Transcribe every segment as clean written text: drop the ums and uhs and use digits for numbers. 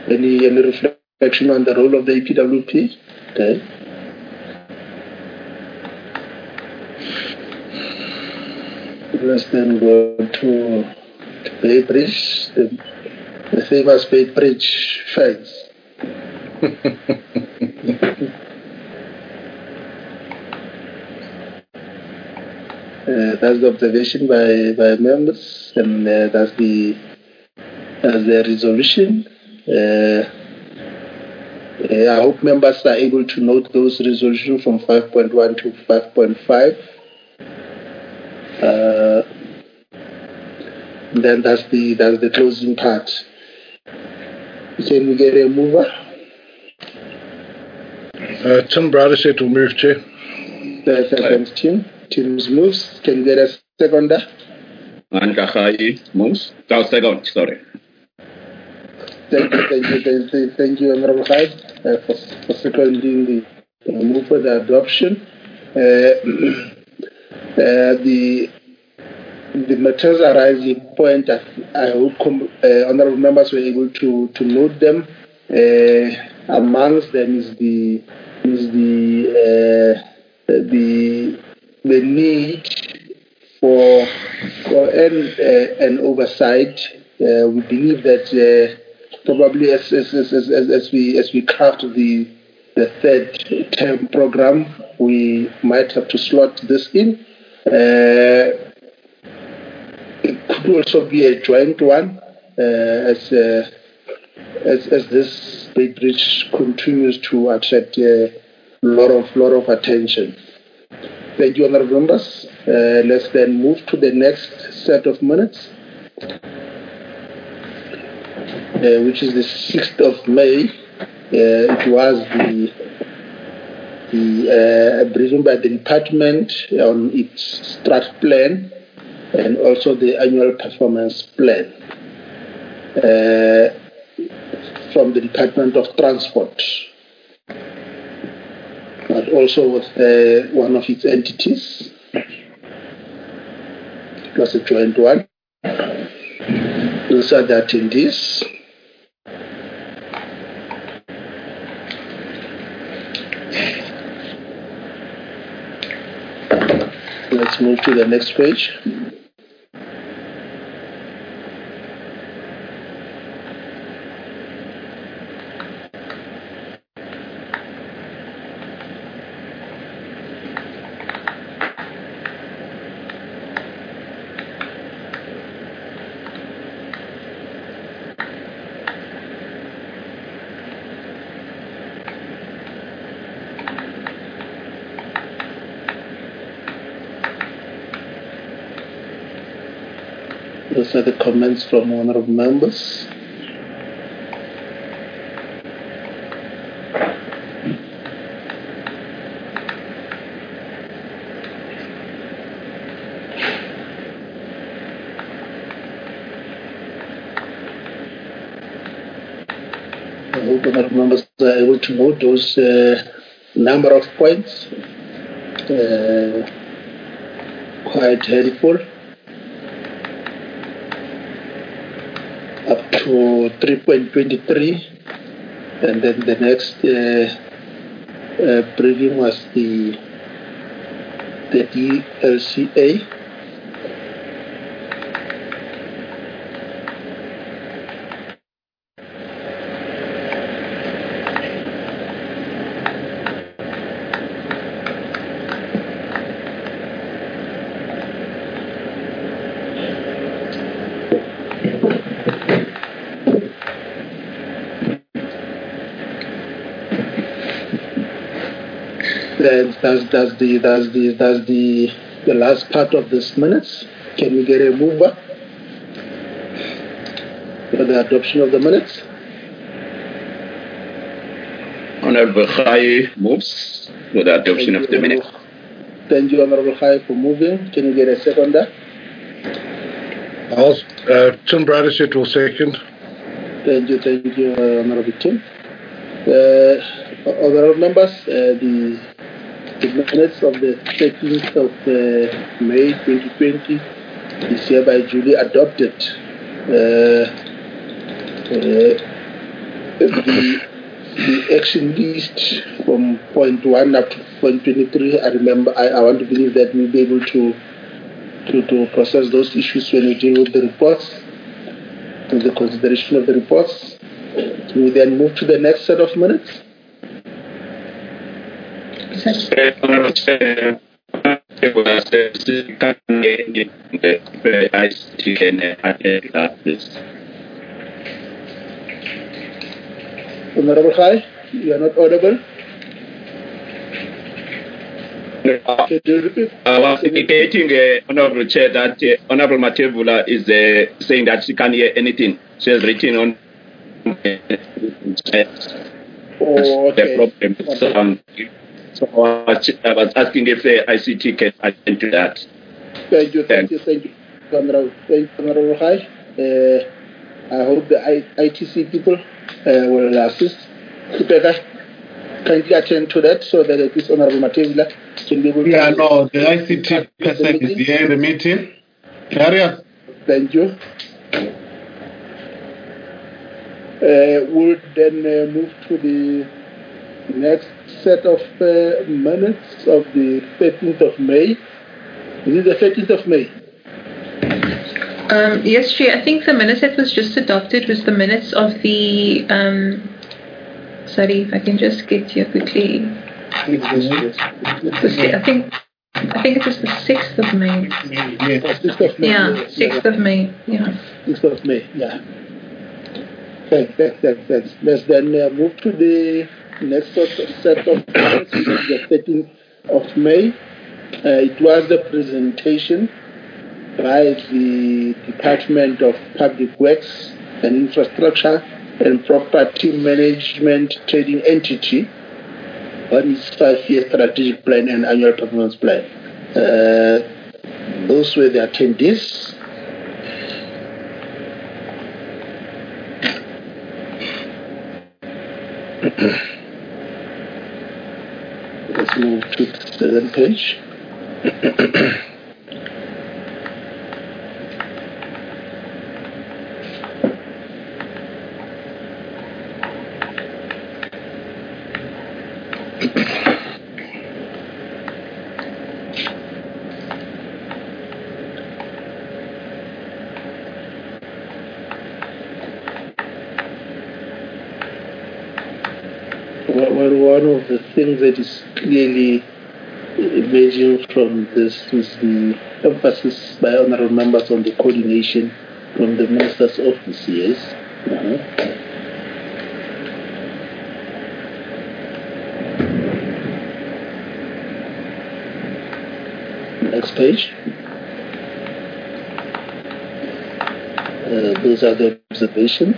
Any reflection on the role of the EPWP? Okay. Let's then go to Bay Bridge, the famous Bay Bridge fence. That's the observation by members, and that's the resolution. I hope members are able to note those resolutions from 5.1 to 5.5. Then that's the closing part. Can we get a mover? Tim Bradeset will move, Chair. Thanks, Tim. Tim's moves. Can we get a seconder? Ankachai moves. Second, sorry. Thank you, Honorable Hyde, for seconding the move for the adoption. The matters arising point, I hope honorable members were able to note them. Amongst them is the need for an oversight. We believe that probably as we craft the third term program, we might have to slot this in. It could also be a joint one, as this Bay Bridge continues to attract a lot of attention. Thank you, honorable members. Let's then move to the next set of minutes, which is the 6th of May. It was the briefing by the department on its strat plan and also the annual performance plan from the Department of Transport, but also with one of its entities. It was a joint one. Those are the attendees. Let's move to the next page. Those are the comments from honorable members. I hope honorable members are able to note those number of points. Quite helpful. Up to 3.23, and then the next briefing was the DLCA. That's the last part of this minutes. Can we get a mover for the adoption of the minutes? Honorable Khai moves for the adoption of the minutes. Thank you, Honorable Khai, for moving. Can you get a seconder? Tim Bradeset will second. Thank you, Honorable Tim. Honorable members, the minutes of the 13th of May 2020 is hereby duly adopted. the action list from point 1 up to point 23, I want to believe that we'll be able to process those issues when we deal with the reports, with the consideration of the reports. We then move to the next set of minutes. Honorable Khai, you are not audible. Can you repeat? I was indicating, Honorable Chair, that Honorable Matebula is saying that she can't hear anything. She has written on Oh, okay. the problem. So I was asking if the ICT can attend to that. Thank you, Honorable Khai. I hope the ITC people will assist. Kupeka, kindly attend to that so that at least Honorable Matebula can be able to... Yeah, no, the ICT person is here in the meeting. Carrier. Thank you. We'll then move to the next set of minutes of the 13th of May. Is it the 13th of May? Yes, Chair. I think the minutes that was just adopted was the minutes of the... sorry, if I can just get here quickly. I think it was the 6th of May. Yes. 6th of May. Yeah, 6th of May. Yeah. 6th of May, yeah. Thanks. Let's then move to the next set of minutes, the 13th of May. It was the presentation by the Department of Public Works and Infrastructure and Property Management Trading Entity on its 5-year strategic plan and annual performance plan. Those were the attendees. Let's move to the second page. One of the things that is clearly emerging from this is the emphasis by honorable members on the coordination from the Minister's office, yes. Next page. Those are the observations.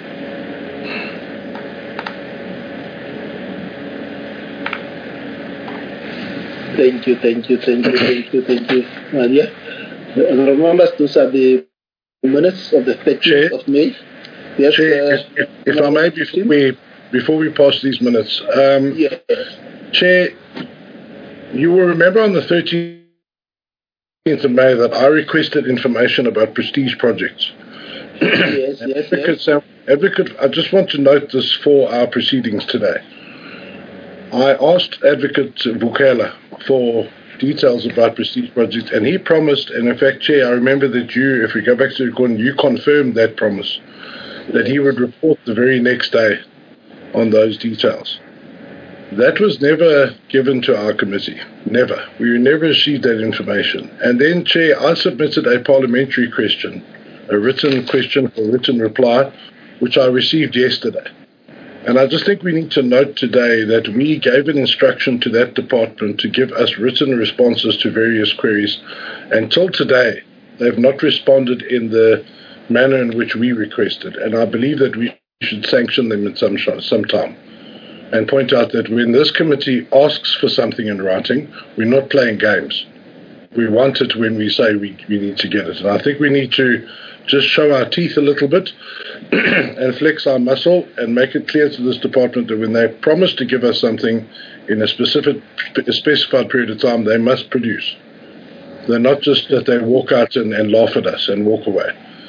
Thank you, Maria. Remember, those are the minutes of the 13th of May. Yes, Chair, if I may, before we pass these minutes, yes. Chair, you will remember on the 13th of May that I requested information about prestige projects. Yes. Advocate, I just want to note this for our proceedings today. I asked Advocate Bukela for details about prestige projects, and he promised, and in fact, Chair, I remember that you, if we go back to the recording, you confirmed that promise, that he would report the very next day on those details. That was never given to our committee. Never. We never received that information. And then, Chair, I submitted a parliamentary question, a written question for written reply, which I received yesterday. And I just think we need to note today that we gave an instruction to that department to give us written responses to various queries. Until today, they've not responded in the manner in which we requested. And I believe that we should sanction them in some time and point out that when this committee asks for something in writing, we're not playing games. We want it when we say we need to get it. And I think we need to just show our teeth a little bit and flex our muscle and make it clear to this department that when they promise to give us something in a specified period of time, they must produce. They're not just that they walk out and laugh at us and walk away.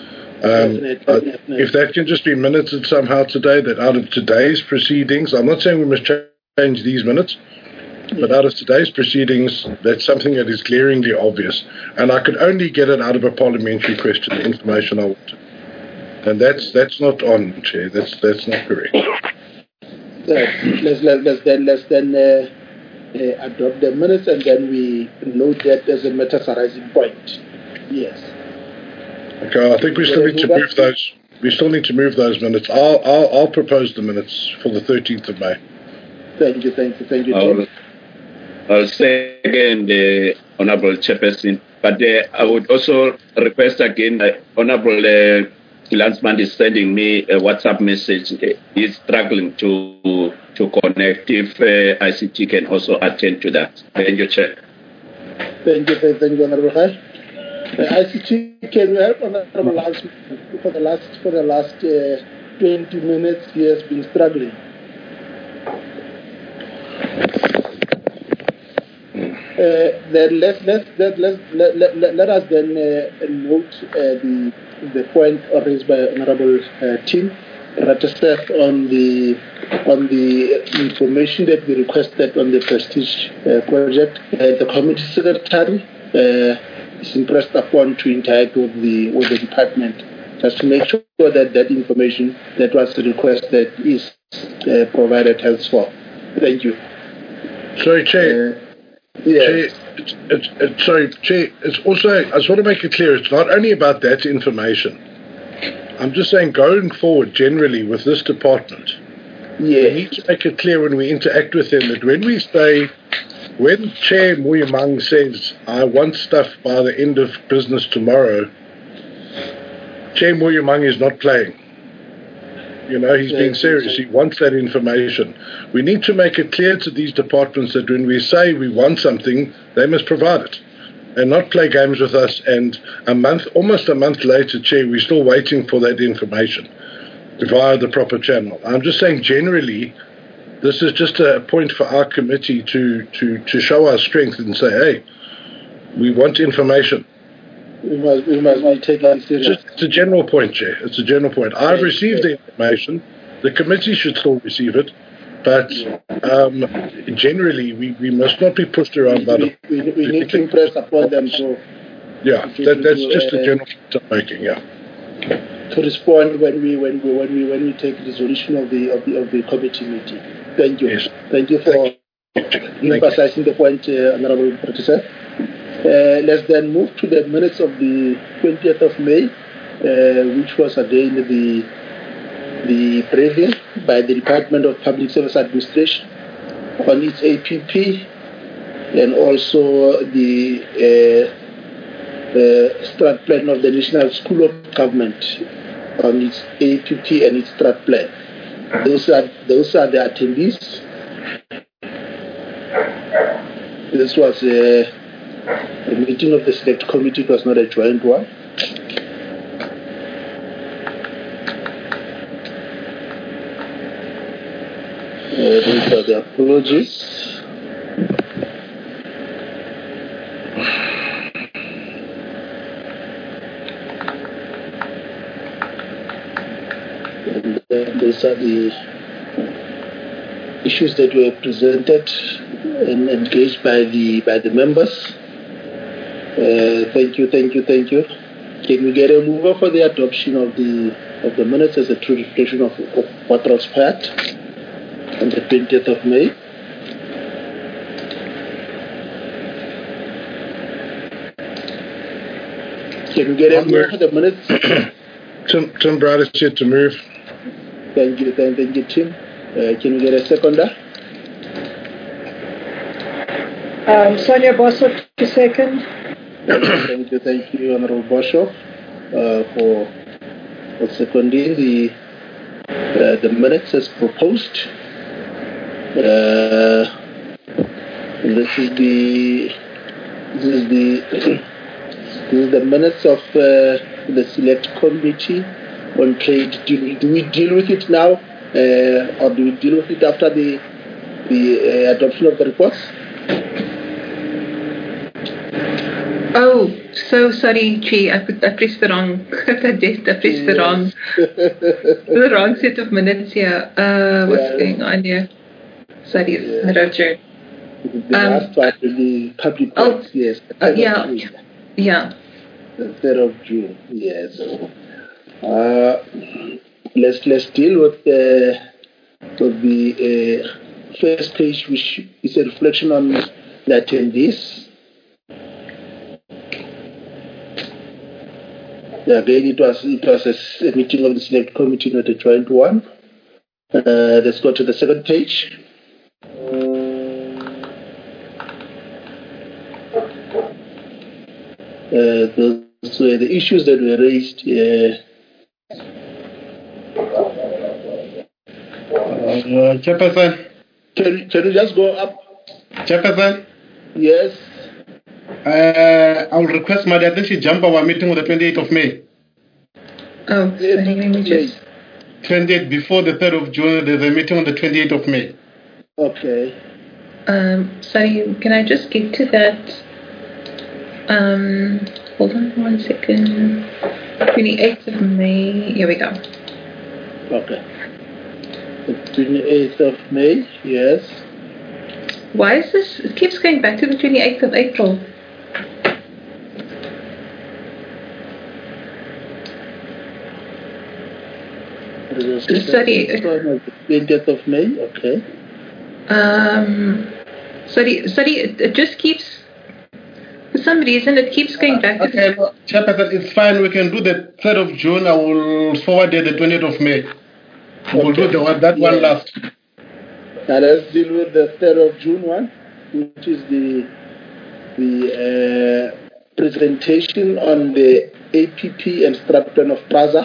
If that can just be minuted somehow today, that out of today's proceedings, I'm not saying we must change these minutes, but out of today's proceedings, that's something that is glaringly obvious. And I could only get it out of a parliamentary question, the information I wanted. And that's not on, Chair. That's not correct. Let's then adopt the minutes, and then we note that as a matters arising point. Yes. Okay, I think we still need to move those. We still need to move those minutes. I'll propose the minutes for the 13th of May. Thank you, Tim. I'll second the Honourable Chairperson, but I would also request again, Honourable Landsman is sending me a WhatsApp message. He's struggling to connect. If ICT can also attend to that. Thank you, Chair. Thank you, Honourable High. ICT, can you help Honourable Landsman for the last 20 minutes? He has been struggling. Then let us then note the point raised by Honourable Tim Ratesef on the information that we requested on the Prestige project. The committee secretary is impressed upon to interact with the department just to make sure that that information that was requested is provided henceforth. Thank you. Sorry, Chair. Yes. Chair, it's also, I just want to make it clear, it's not only about that information. I'm just saying, going forward, generally, with this department, we need to make it clear when we interact with them that when we say, when Chair Muyimang says, I want stuff by the end of business tomorrow, Chair Muyimang is not playing. You know, he's being serious. He wants that information. We need to make it clear to these departments that when we say we want something, they must provide it and not play games with us. And almost a month later, Chair, we're still waiting for that information via the proper channel. I'm just saying generally, this is just a point for our committee to show our strength and say, hey, we want information. We must take that seriously. It's a general point, Chair. It's a general point. I've received the information. The committee should still receive it. But generally, we must not be pushed around by the... We need to impress upon them. So that's just a general point I'm making, to respond when we take resolution of the committee meeting. Thank you. Yes. Thank you for emphasizing the point, Honourable Professor. Let's then move to the minutes of the 20th of May, which was again the briefing by the Department of Public Service Administration on its APP, and also the strat plan of the National School of Government on its APP and its strat plan. Those are the attendees. This was a meeting of the select committee. It was not a joint one. These are the apologies. And these are the issues that were presented and engaged by the members. Thank you. Can we get a mover for the adoption of the minutes as a true reflection of what transpired on the 20th of May? Can we get a mover for the minutes? Tim Brad is here to move. Thank you, Tim. Can we get a seconder? Sonia Boshoff to second. Thank you, Honourable Boshoff, for seconding the minutes as proposed. This is the minutes of the select committee on trade. Do we deal with it now, or do we deal with it after the adoption of the reports? Oh, so sorry, Chi. I pressed the wrong. I pressed the wrong set of minutes here. What's going on here? Sorry, Roger. The last one, the public works, yes. Yeah. The 3rd of June, yes. Let's deal with the first page, which is a reflection on the attendees. Again, it was a meeting of the select committee, not a joint one. Let's go to the second page. Those were the issues that were raised. Chairperson. Can you just go up? Chairperson. Yes. I will request Maria that she jump our meeting on the 28th of May. Oh, sorry, let me just... 28th, before the 3rd of June, there's a meeting on the 28th of May. Okay. Sorry, can I just get to that? Hold on 1 second. 28th of May. Here we go. Okay. The 28th of May, yes. Why is this? It keeps going back to the 28th of April. Sorry. 20th of May, okay. Sorry, it just keeps, for some reason, it keeps going back to okay, Chairperson, it's fine. We can do the 3rd of June. I will forward it the 20th of May. We'll do that one last. Now let's deal with the 3rd of June one, which is the presentation on the APP and strat plan of PRAZA.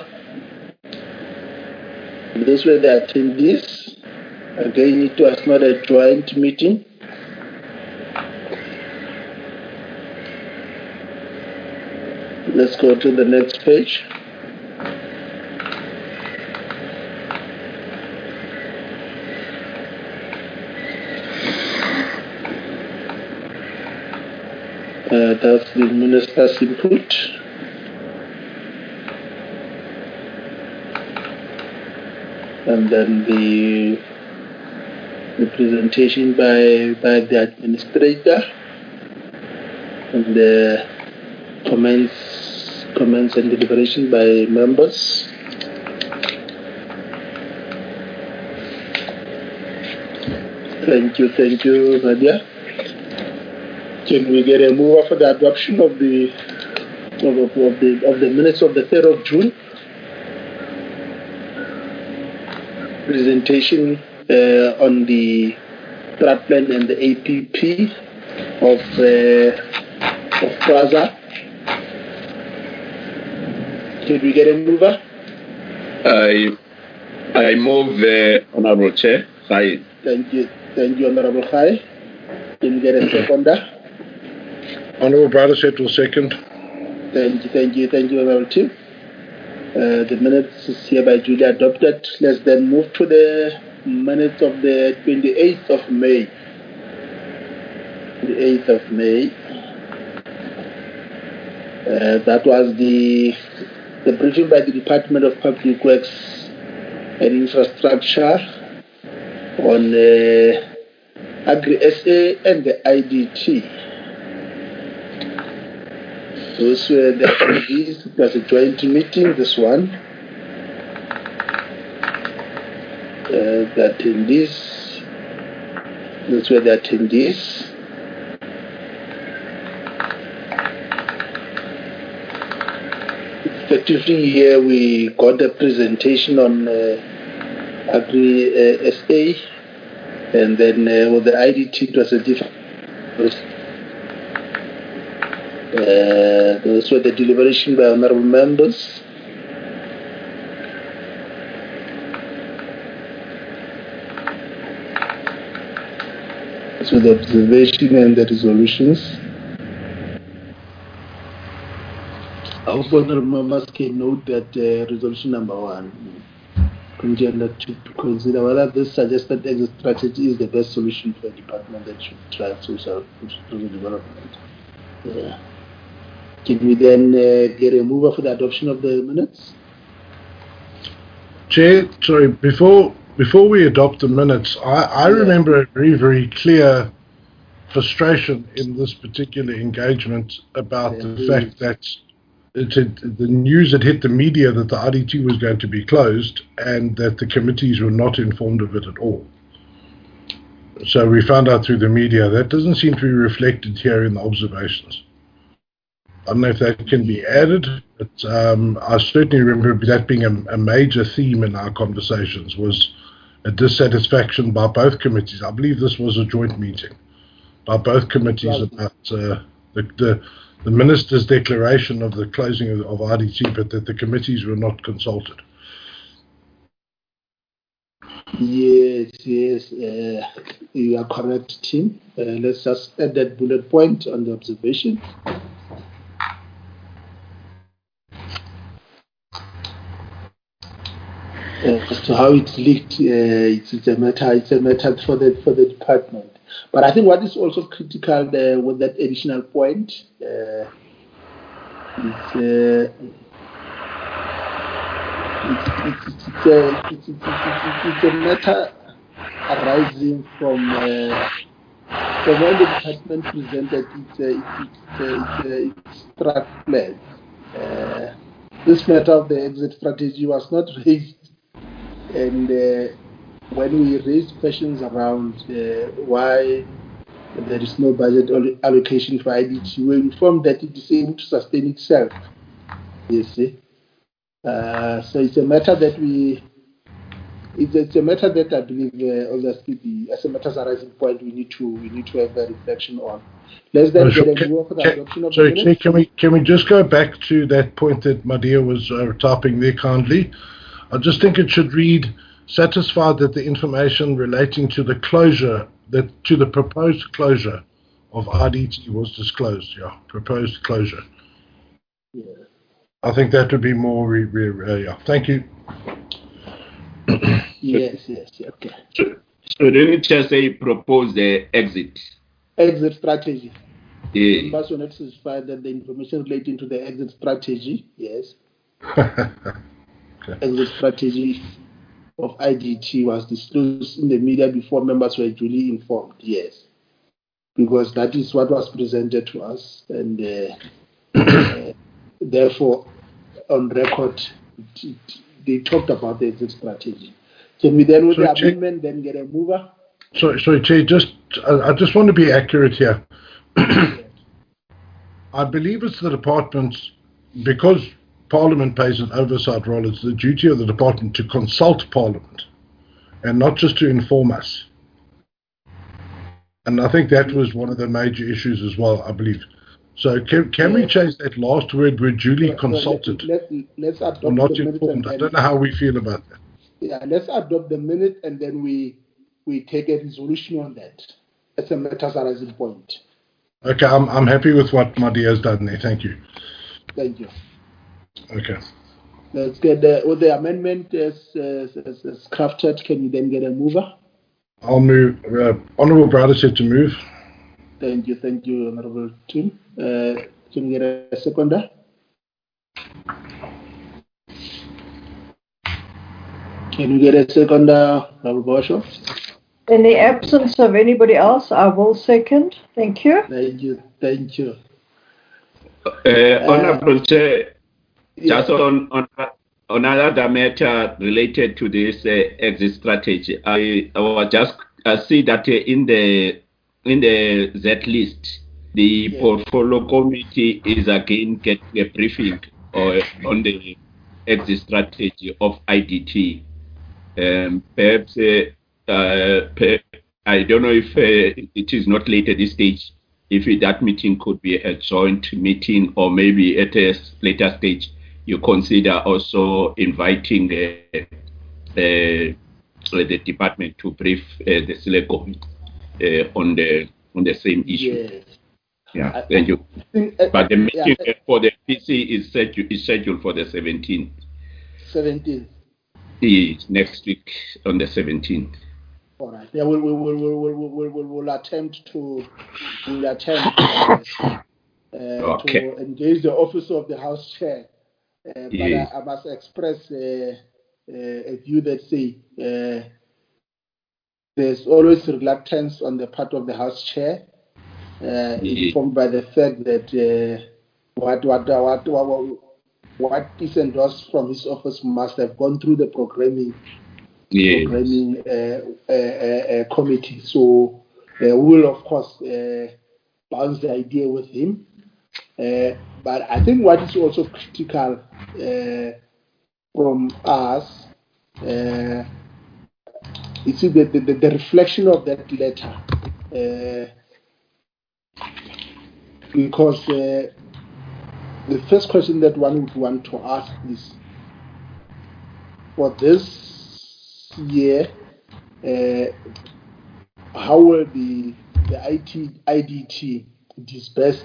Those were the attendees. Again, it was not a joint meeting. Let's go to the next page. That's the minister's input. And then the presentation by the administrator, and the comments and deliberation by members. Thank you, Nadia. Can we get a mover for the adoption of the minutes of the 3rd of June? Presentation on the strat plan and the APP of PRAZA. Can we get a mover? I move, Honorable Chair. Hi. Thank you, Honorable Khai. Can we get a seconder? Honorable Brotherset will second. Thank you, Honorable Tim. The minutes is hereby duly adopted. Let's then move to the minutes of the 28th of May. The 8th of May. That was the briefing by the Department of Public Works and Infrastructure on Agri-SA and the IDT. Those were the attendees. It was a joint meeting, this one. The attendees. Those were the attendees. Effectively, here we got a presentation on Agri-SA, and then with the IDT, it was a different. Those were the deliberation by honorable members. So the observation and the resolutions. I hope honorable members can note that resolution number 1 to consider whether this suggested exit strategy is the best solution for a department that should drive social development. Can we then get a mover for the adoption of the minutes? Chair, sorry, before we adopt the minutes, I remember a very, very clear frustration in this particular engagement about the fact that the news had hit the media that the RDT was going to be closed and that the committees were not informed of it at all. So we found out through the media. That doesn't seem to be reflected here in the observations. I don't know if that can be added, but I certainly remember that being a major theme in our conversations, was a dissatisfaction by both committees. I believe this was a joint meeting by both committees about the minister's declaration of the closing of RDT, but that the committees were not consulted. Yes, you are correct, Tim. Let's just add that bullet point on the observation. As to how it's leaked, it's a matter for the department. But I think what is also critical with that additional point, it's a matter arising from when the department presented its strat plan. This matter of the exit strategy was not raised, and when we raised questions around why there is no budget allocation for IDT, we were informed that it is able to sustain itself. You see, so it's a matter that it's a matter that I believe, obviously, as a matters arising point, we need to have a reflection on. Let's then get a move for the adoption of the minutes. Can we just go back to that point that Madia was typing there kindly? I just think it should read, satisfied that the information relating to the closure, to the proposed closure of RDT was disclosed. Yeah, proposed closure. Yeah. I think that would be more, yeah. Thank you. Yes, okay. So didn't just say propose the exit Strategy. Yeah. Members were not satisfied that the information relating to the exit strategy, yes. Okay. Exit strategy of IDT was disclosed in the media before members were duly informed, yes. Because that is what was presented to us, and therefore, on record, they talked about the exit strategy. Can we then, with the amendment, then get a mover? Sorry, Chair, I just want to be accurate here. I believe it's the department's, because Parliament plays an oversight role, it's the duty of the department to consult Parliament and not just to inform us. And I think that was one of the major issues as well, I believe. So can we change that last word, we're duly consulted, let's adopt or not the minutes informed? I don't know how we feel about that. Yeah, let's adopt the minute and then we take a resolution on that as a matters arising point. Okay, I'm happy with what Madia has done there. Thank you. Thank you. Okay. Let's get with the amendment as crafted. Can you then get a mover? I'll move. Honourable Browder said to move. Thank you, Honourable Tim. Can you get a seconder? Can you get a seconder, Honourable Bosho? In the absence of anybody else, I will second. Thank you. Thank you. Honourable Chair, just on another matter related to this exit strategy, I will just see that in the Z list, the portfolio committee is again getting a briefing on the exit strategy of IDT. Perhaps I don't know if it is not late at this stage, if that meeting could be a joint meeting, or maybe at a later stage you consider also inviting the department to brief the select committee on the same issue. Yes. Yeah, thank you. But the meeting for the PC is scheduled for the 17th. 17th. Next week on the 17th. All right. Yeah, we'll attempt to Okay. to engage the office of the House Chair. But Yes. I must express a view that say there's always reluctance on the part of the House Chair, informed by the fact that what is endorsed from his office must have gone through the programming committee. So we will, of course, bounce the idea with him. But I think what is also critical from us is the reflection of that letter. Because the first question that one would want to ask is, for this year, how will the IDT disperse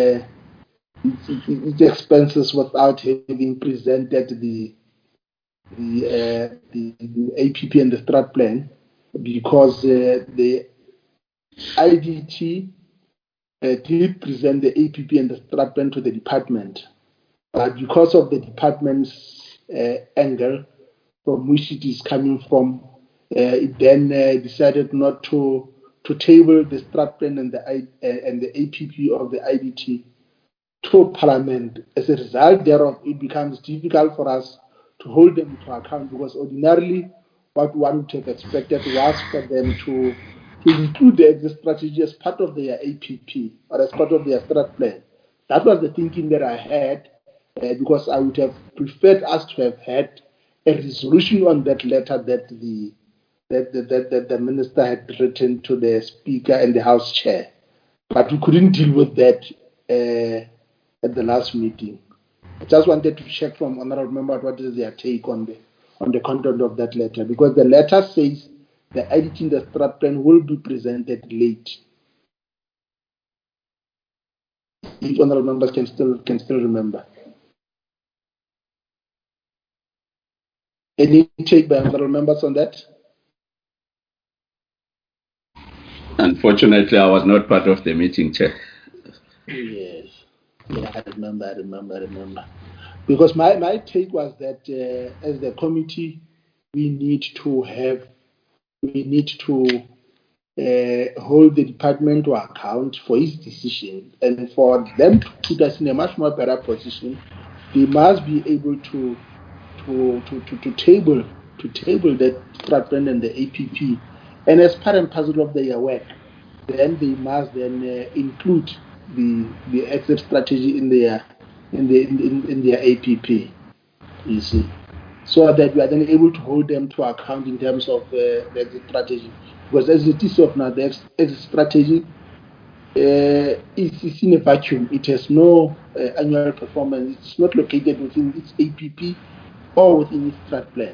its expenses without having presented the APP and the strat plan? Because the IDT did present the APP and the strat plan to the department, but because of the department's angle from which it is coming from, it then decided not to table the strat plan and the APP of the IDT to Parliament. As a result thereof, it becomes difficult for us to hold them to account, because ordinarily what one would have expected was for them to include the exit strategy as part of their APP or as part of their strat plan. That was the thinking that I had, because I would have preferred us to have had a resolution on that letter that the minister had written to the Speaker and the House Chair. But we couldn't deal with that at the last meeting. I just wanted to check from honorable member what is their take on the content of that letter, because the letter says the editing the strat plan will be presented late. If honorable members can still remember. Any take by honorable members on that? Unfortunately, I was not part of the meeting, Chair. Yes. Yeah, I remember. Because my take was that as the committee, we need to hold the department to account for his decision, and for them to put us in a much more better position, they must be able to table that strat plan and the APP, and as part and parcel of their work, then they must then include the exit strategy in their APP. You see, so that we are then able to hold them to account in terms of the exit strategy. Because as it is of now, the exit strategy is in a vacuum. It has no annual performance. It's not located within its APP or within its strat plan.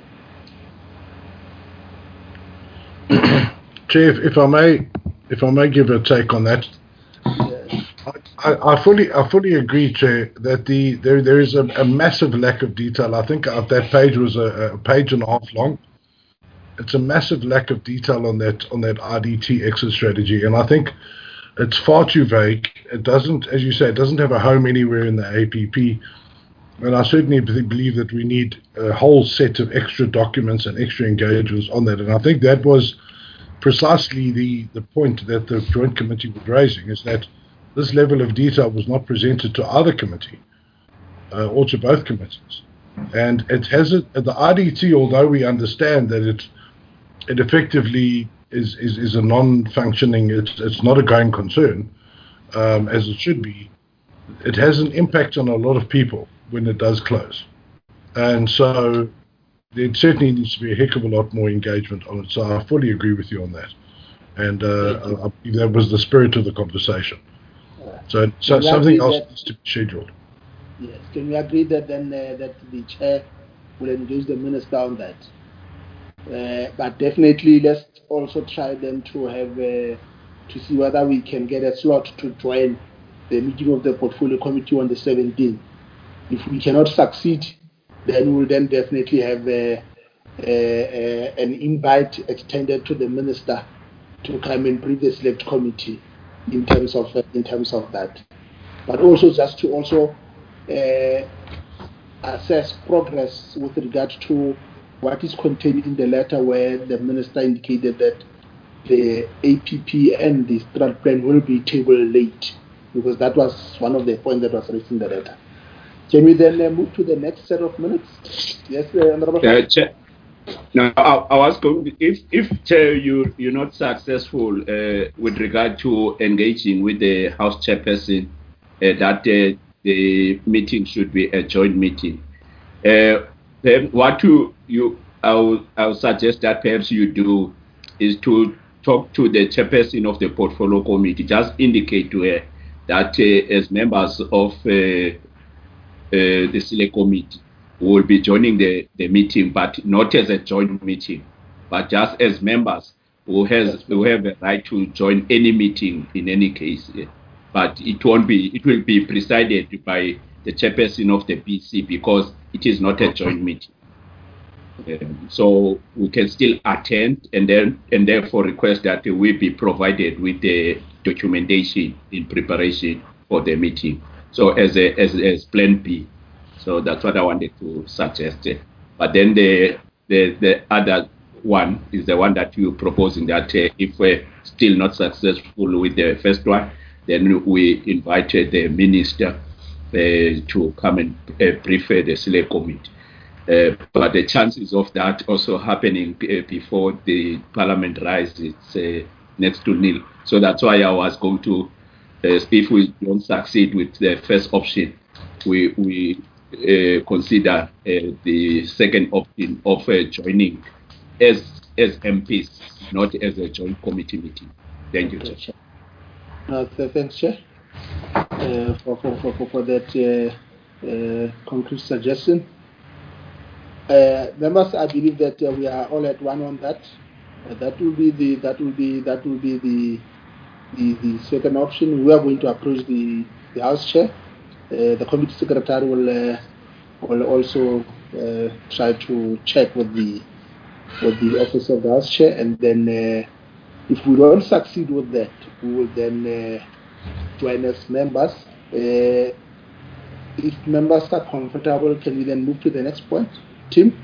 Chair, if I may give a take on that. Yes. I fully agree, Chair, that there is a massive lack of detail. I think that page was a page and a half long. It's a massive lack of detail on that RDT exit strategy, and I think it's far too vague. It doesn't, as you say, it doesn't have a home anywhere in the APP. And I certainly believe that we need a whole set of extra documents and extra engagements on that. And I think that was precisely the point that the Joint Committee was raising, is that this level of detail was not presented to either committee or to both committees. And it has the RDT, although we understand that it effectively is a non-functioning, it's not a going concern, as it should be, it has an impact on a lot of people when it does close. And so there certainly needs to be a heck of a lot more engagement on it. So I fully agree with you on that. And I believe that was the spirit of the conversation. So something else needs to be scheduled. Yes. Can we agree that then that the chair will engage the minister on that? But definitely let's also try them to have to see whether we can get a slot to join the meeting of the portfolio committee on the 17th. If we cannot succeed, then we'll then definitely have an invite extended to the minister to come and brief the select committee in terms of that. but also just to also assess progress with regard to what is contained in the letter where the minister indicated that the APP and the strat plan will be tabled late, because that was one of the points that was raised in the letter. Can we then move to the next set of minutes? Yes, Honorable. Chair. Now, I was going to, if Chair, you're not successful with regard to engaging with the House Chairperson, that the meeting should be a joint meeting. Then what I would suggest that perhaps you do is to talk to the Chairperson of the Portfolio Committee. Just indicate to her that as members of the Select Committee, will be joining the meeting, but not as a joint meeting, but just as members who have a right to join any meeting in any case. But it will be presided by the Chairperson of the BC, because it is not a joint meeting. So we can still attend and therefore request that we be provided with the documentation in preparation for the meeting. So as Plan B. So that's what I wanted to suggest. But then the other one is the one that you're proposing, that if we're still not successful with the first one, then we invited the minister to come and brief the Select Committee. But the chances of that also happening before the Parliament rises, it's next to nil. So that's why I was going to, if we don't succeed with the first option, we consider the second option of joining as MPs, not as a joint committee meeting. Thank you, Chair. Thanks, Chair, for that concrete suggestion. Members, I believe that we are all at one on that. That will be the second option. We are going to approach the House Chair. The committee secretary will also try to check with the office of the House Chair, and then if we don't succeed with that, we will then join as members. If members are comfortable, can we then move to the next point? Tim?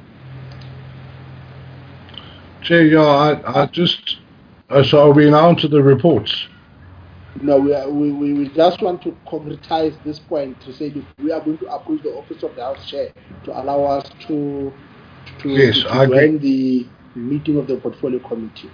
Chair, yeah, I just so are we now to the reports? No, we just want to concretize this point to say that we are going to approach the office of the House Chair to allow us to join the meeting of the Portfolio Committee.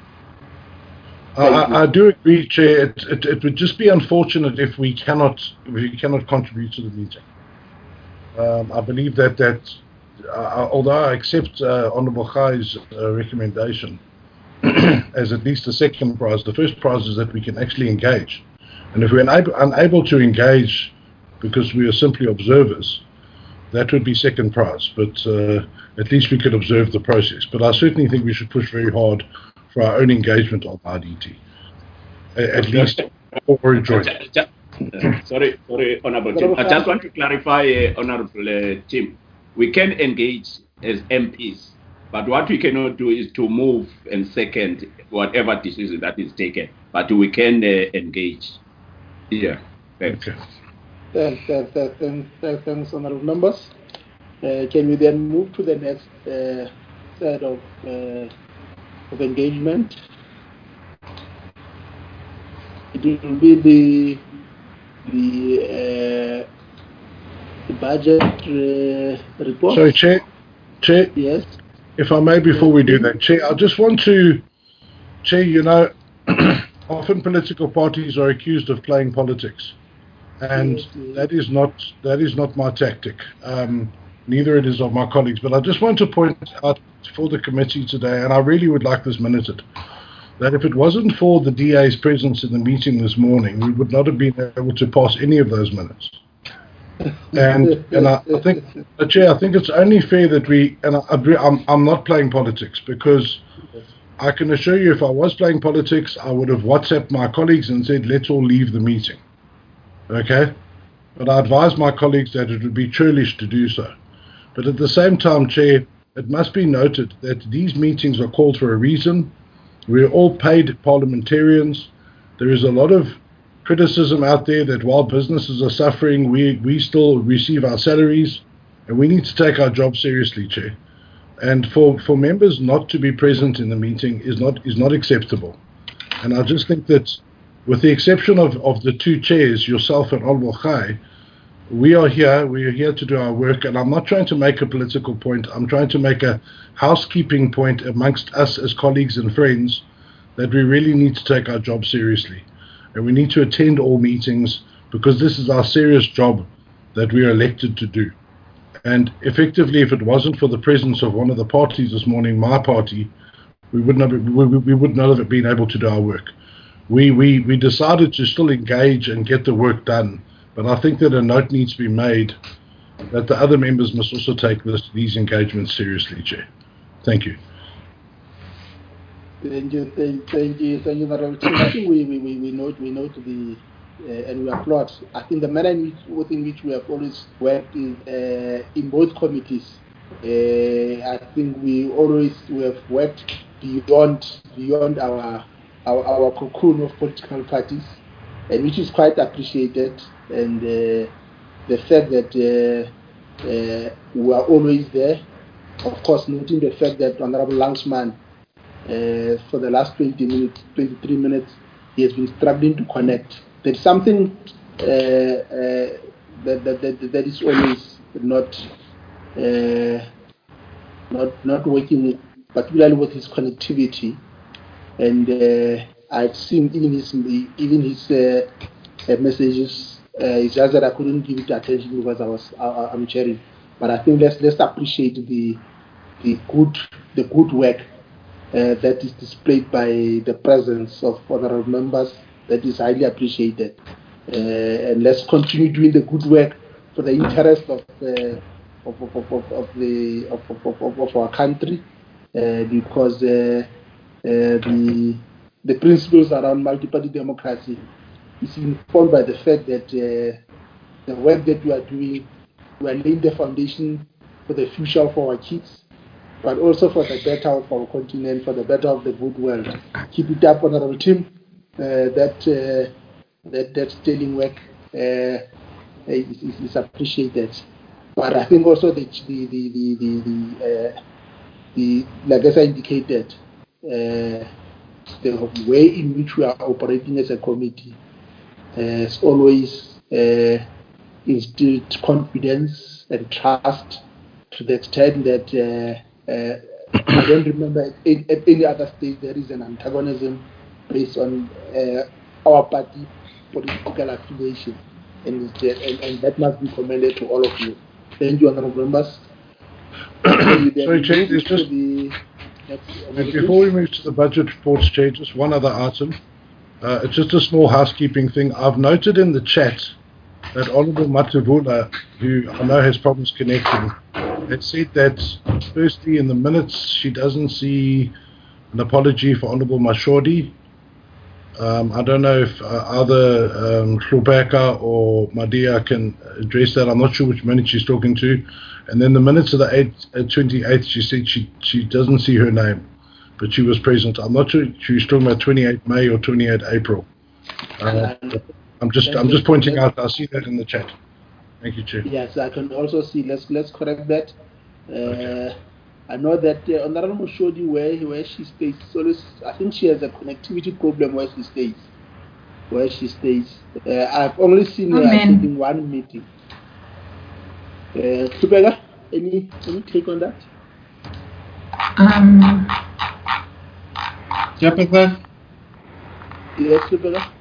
I do agree, Chair. It would just be unfortunate if we cannot contribute to the meeting. I believe that although I accept Honourable Khai's recommendation as at least the second prize, the first prize is that we can actually engage. And if we're unable to engage because we are simply observers, that would be second prize. But at least we could observe the process. But I certainly think we should push very hard for our own engagement on RDT, at least for a joint. Sorry, Honourable Tim. I just want to clarify, Honourable Tim. We can engage as MPs, but what we cannot do is to move and second whatever decision that is taken. But we can engage. Yeah. Thanks. Okay. Thanks, honourable members. Can we then move to the next set of engagement? It will be the budget report. Sorry, Chair. Yes. If I may, before we do that, Chair, I just want to, Chair, often political parties are accused of playing politics, and yes. that is not my tactic. Neither it is of my colleagues. But I just want to point out for the committee today, and I really would like this minuted, that if it wasn't for the DA's presence in the meeting this morning, we would not have been able to pass any of those minutes. And I think, Chair, I think it's only fair that we, and I'm not playing politics, because I can assure you if I was playing politics, I would have WhatsApped my colleagues and said, let's all leave the meeting. Okay? But I advise my colleagues that it would be churlish to do so. But at the same time, Chair, it must be noted that these meetings are called for a reason. We're all paid parliamentarians. There is a lot of criticism out there that while businesses are suffering, we still receive our salaries, and we need to take our job seriously, Chair. And for members not to be present in the meeting is not acceptable. And I just think that, with the exception of the two chairs, yourself and Honorable Khai, we are here to do our work, and I'm not trying to make a political point. I'm trying to make a housekeeping point amongst us as colleagues and friends that we really need to take our job seriously. And we need to attend all meetings, because this is our serious job that we are elected to do. And effectively, if it wasn't for the presence of one of the parties this morning, my party, we would not have been able to do our work. We decided to still engage and get the work done, but I think that a note needs to be made that the other members must also take these engagements seriously, Chair. Thank you. Thank you, Honorable Chair. I think we note the and we applaud. I think the manner within which we have always worked in both committees. I think we have worked beyond our cocoon of political parties, and which is quite appreciated. And the fact that we are always there, of course, noting the fact that Honorable Langsman, for the last 23 minutes, he has been struggling to connect. There's something that is always not working, particularly with his connectivity. And I've seen even his messages. It's just that I couldn't give it attention because I'm chairing. But I think let's appreciate the good work that is displayed by the presence of honorable members. That is highly appreciated, and let's continue doing the good work for the interest of our country, because the principles around multi-party democracy is informed by the fact that the work that we are doing, we are laying the foundation for the future of our kids, but also for the better of our continent, for the better of the good world. Keep it up, honorable team. That sterling work is appreciated, but I think also the like as I indicated, the way in which we are operating as a committee has always instilled confidence and trust to the extent that I don't remember at any other stage there is an antagonism based on our party political affiliation, and that must be commended to all of you. Thank you, honorable members. Sorry, Chair, before we move to the budget reports, Chair, just one other item. It's just a small housekeeping thing. I've noted in the chat that Honorable Matavula, who I know has problems connecting, had said that firstly in the minutes she doesn't see an apology for Honorable Mashodi. I don't know if either Hlubeka or Madia can address that. I'm not sure which minute she's talking to. And then the minutes of the 28th, she said she doesn't see her name, but she was present. I'm not sure she was talking about 28 May or 28 April. I'm just pointing out. I see that in the chat. Thank you, Chair. Yes, I can also see. Let's correct that. Okay. I know that Honorable Mashodi, where she stays, I think she has a connectivity problem where she stays. I've only seen her attending one meeting. Hlubeka, any take on that? Chairperson? Yes, Hlubeka.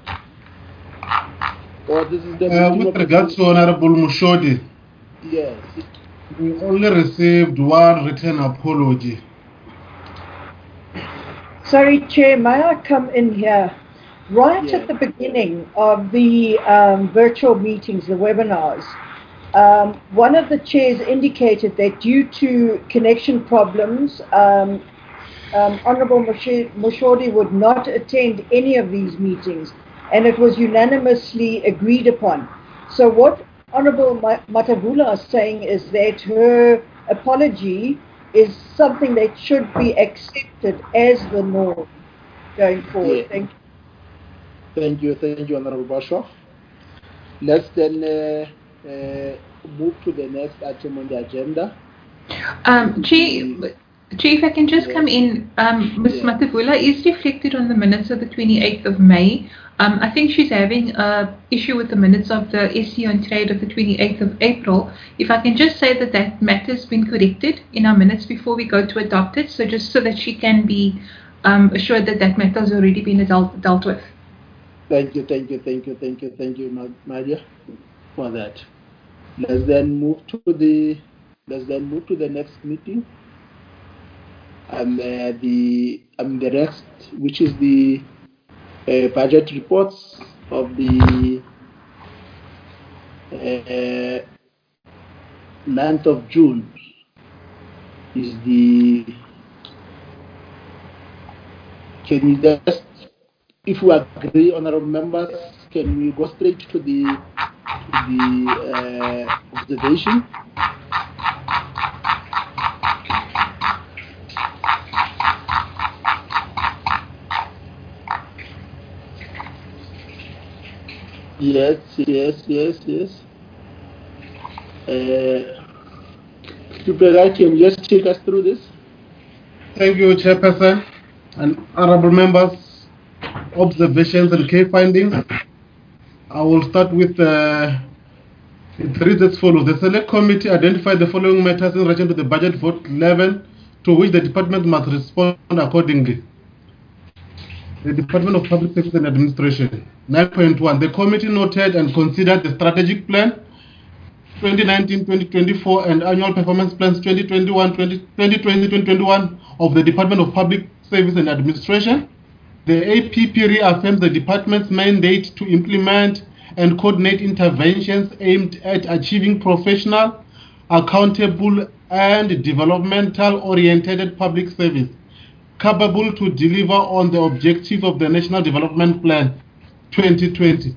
Or this is the with regards to Honorable Mashodi. Yes. We only received one written apology. Sorry, Chair, may I come in here? Right at the beginning of the virtual meetings, the webinars, one of the chairs indicated that due to connection problems, Honorable Mashodi would not attend any of these meetings, and it was unanimously agreed upon. So what Honorable Matavula is saying is that her apology is something that should be accepted as the norm going forward. Yeah. Thank you, Honorable Boshoff. Let's then move to the next item on the agenda. Chief, if I can just come in, Ms. Matavula is reflected on the minutes of the 28th of May. I think she's having an issue with the minutes of the SC on trade of the 28th of April. If I can just say that matter's been corrected in our minutes before we go to adopt it, so just so that she can be assured that matter has already been dealt with. Thank you, Maria, for that. Let's then move to the next meeting. The next, which is the budget reports of the 9th of June is the. Can we just, if we agree, honorable members, can we go straight to the observation? Yes. Supervisor, can you just take us through this? Thank you, Chairperson and honorable members. Observations and key findings. I will start with it reads as follows. The Select Committee identified the following matters in relation to the budget vote 11, to which the department must respond accordingly. The Department of Public Service and Administration. 9.1. The committee noted and considered the strategic plan 2019-2024 and annual performance plans 2020-2021 of the Department of Public Service and Administration. The APP reaffirms the department's mandate to implement and coordinate interventions aimed at achieving professional, accountable, and developmental-oriented public service, capable to deliver on the objectives of the National Development Plan 2030.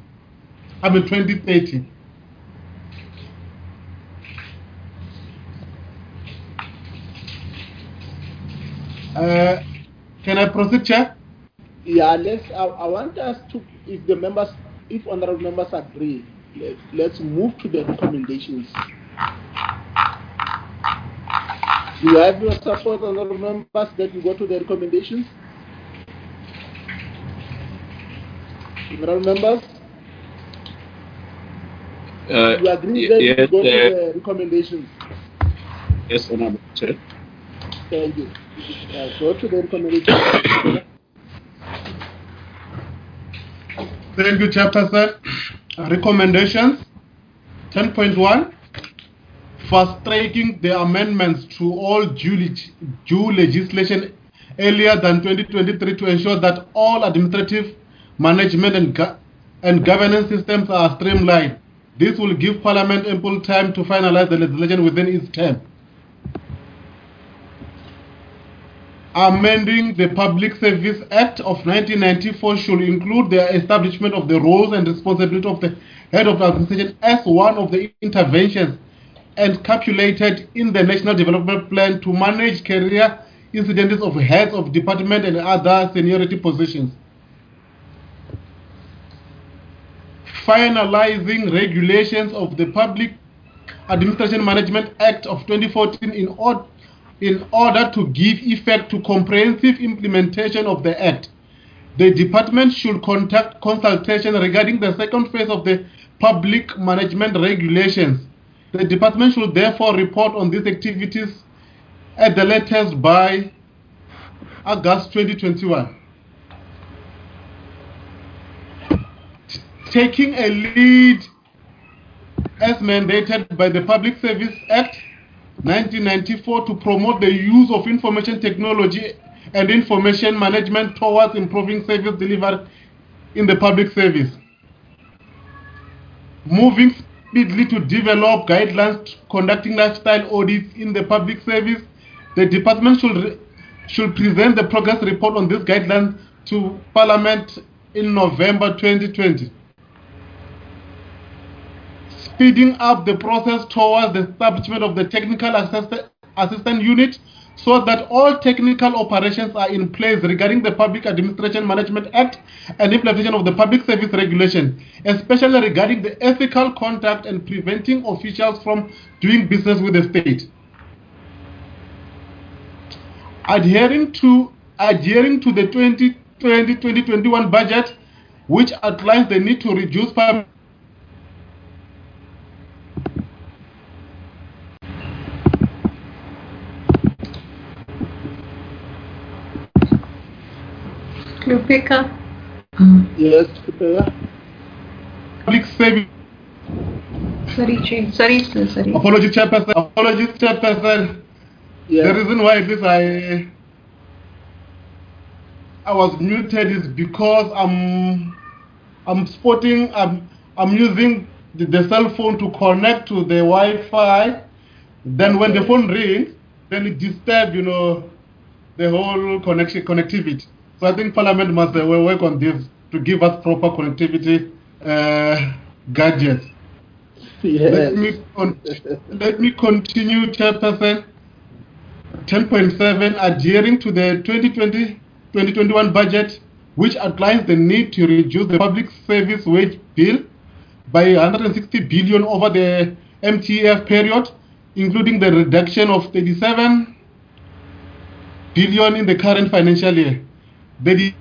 Can I proceed, Chair? Yeah, I want us to, if honorable members agree, let's move to the recommendations. Do you have your support, honorable members, that we go to the recommendations? Honorable members? You agree that we go to the recommendations? Yes, Honorable Chair. Thank you. Go to the recommendations. Thank you, Chairperson. Recommendations. 10.1. Fast-tracking the amendments to all due legislation earlier than 2023 to ensure that all administrative, management and governance systems are streamlined. This will give Parliament ample time to finalize the legislation within its term. Amending the Public Service Act of 1994 should include the establishment of the roles and responsibility of the head of the administration as one of the interventions encapsulated in the National Development Plan to manage career incidents of heads of department and other seniority positions. Finalizing regulations of the Public Administration Management Act of 2014 in order to give effect to comprehensive implementation of the Act. The department should conduct consultation regarding the second phase of the public management regulations. The department should therefore report on these activities at the latest by August 2021. Taking a lead as mandated by the Public Service Act 1994 to promote the use of information technology and information management towards improving service delivery in the public service. Moving speedily to develop guidelines conducting lifestyle audits in the public service. The department should present the progress report on this guideline to Parliament in November 2020. Speeding up the process towards the establishment of the Technical Assistant Unit so that all technical operations are in place regarding the Public Administration Management Act and implementation of the Public Service Regulation, especially regarding the ethical conduct and preventing officials from doing business with the state. Adhering to the 2020-2021 budget, which outlines the need to reduce public Lupeka. Yes, Lupeka. service. Sorry. Apologies, Chairperson. Yeah. The reason why this I was muted is because I'm using the cell phone to connect to the Wi-Fi. Then when the phone rings, then it disturbs, the whole connectivity. So I think Parliament must work on this to give us proper connectivity gadgets. Yes. Let me continue, Chairperson. 10.7, adhering to the 2020-2021 budget, which outlines the need to reduce the public service wage bill by 160 billion over the MTF period, including the reduction of 37 billion in the current financial year. The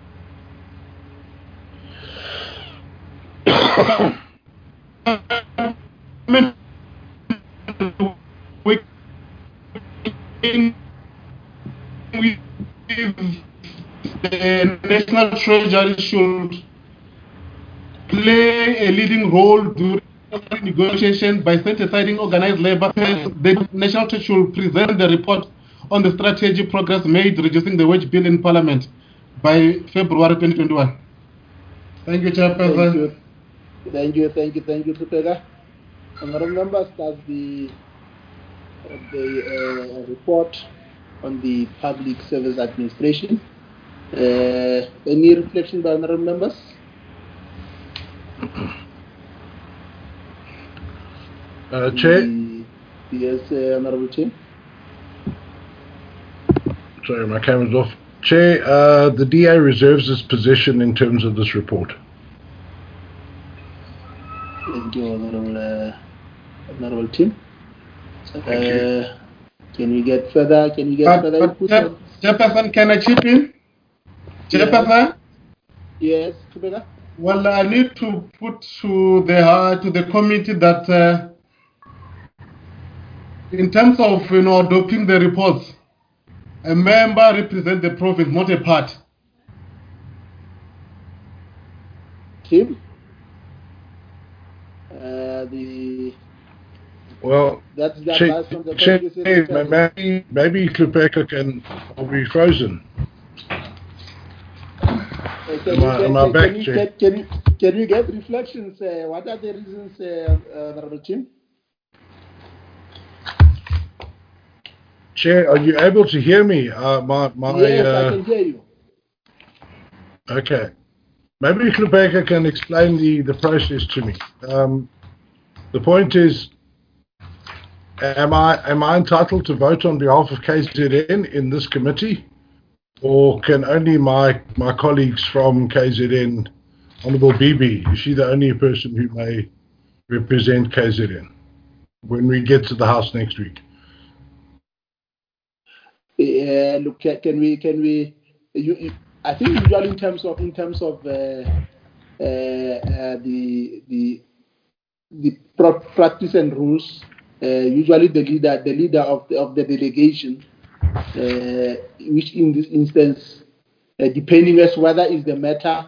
National Treasury should play a leading role during negotiations by synthesizing organized labor. The National Treasury should present the report on the strategy progress made reducing the wage bill in Parliament by February 2021. Thank you, Chairperson. Thank you, Lupeka. Honorable members, that's the report on the Public Service Administration. Any reflection by honorable members? Chair? Yes, Honorable Chair. Sorry, my camera's off. Chair, the DA reserves its position in terms of this report. Thank you, Honorable Tim. Thank you. Can we get further? Input? Chairperson, can I chip in? Chairperson? Yes, Lupeka. Well, I need to put to the committee that in terms of adopting the reports, a member represents the province, not a part. Tim? That's the advice from the Chair, maybe Lupeka will be frozen. Am I back, Chair? Can you get reflections? What are the reasons, Honorable Tim? Chair, are you able to hear me? Yes, I can hear you. Okay. Maybe Lupeka can explain the process to me. The point is, am I entitled to vote on behalf of KZN in this committee, or can only my colleagues from KZN, Honourable Bibi, is she the only person who may represent KZN when we get to the House next week? Look, can we? I think usually in terms of the practice and rules, usually the leader of the delegation, which in this instance, depending as whether is the matter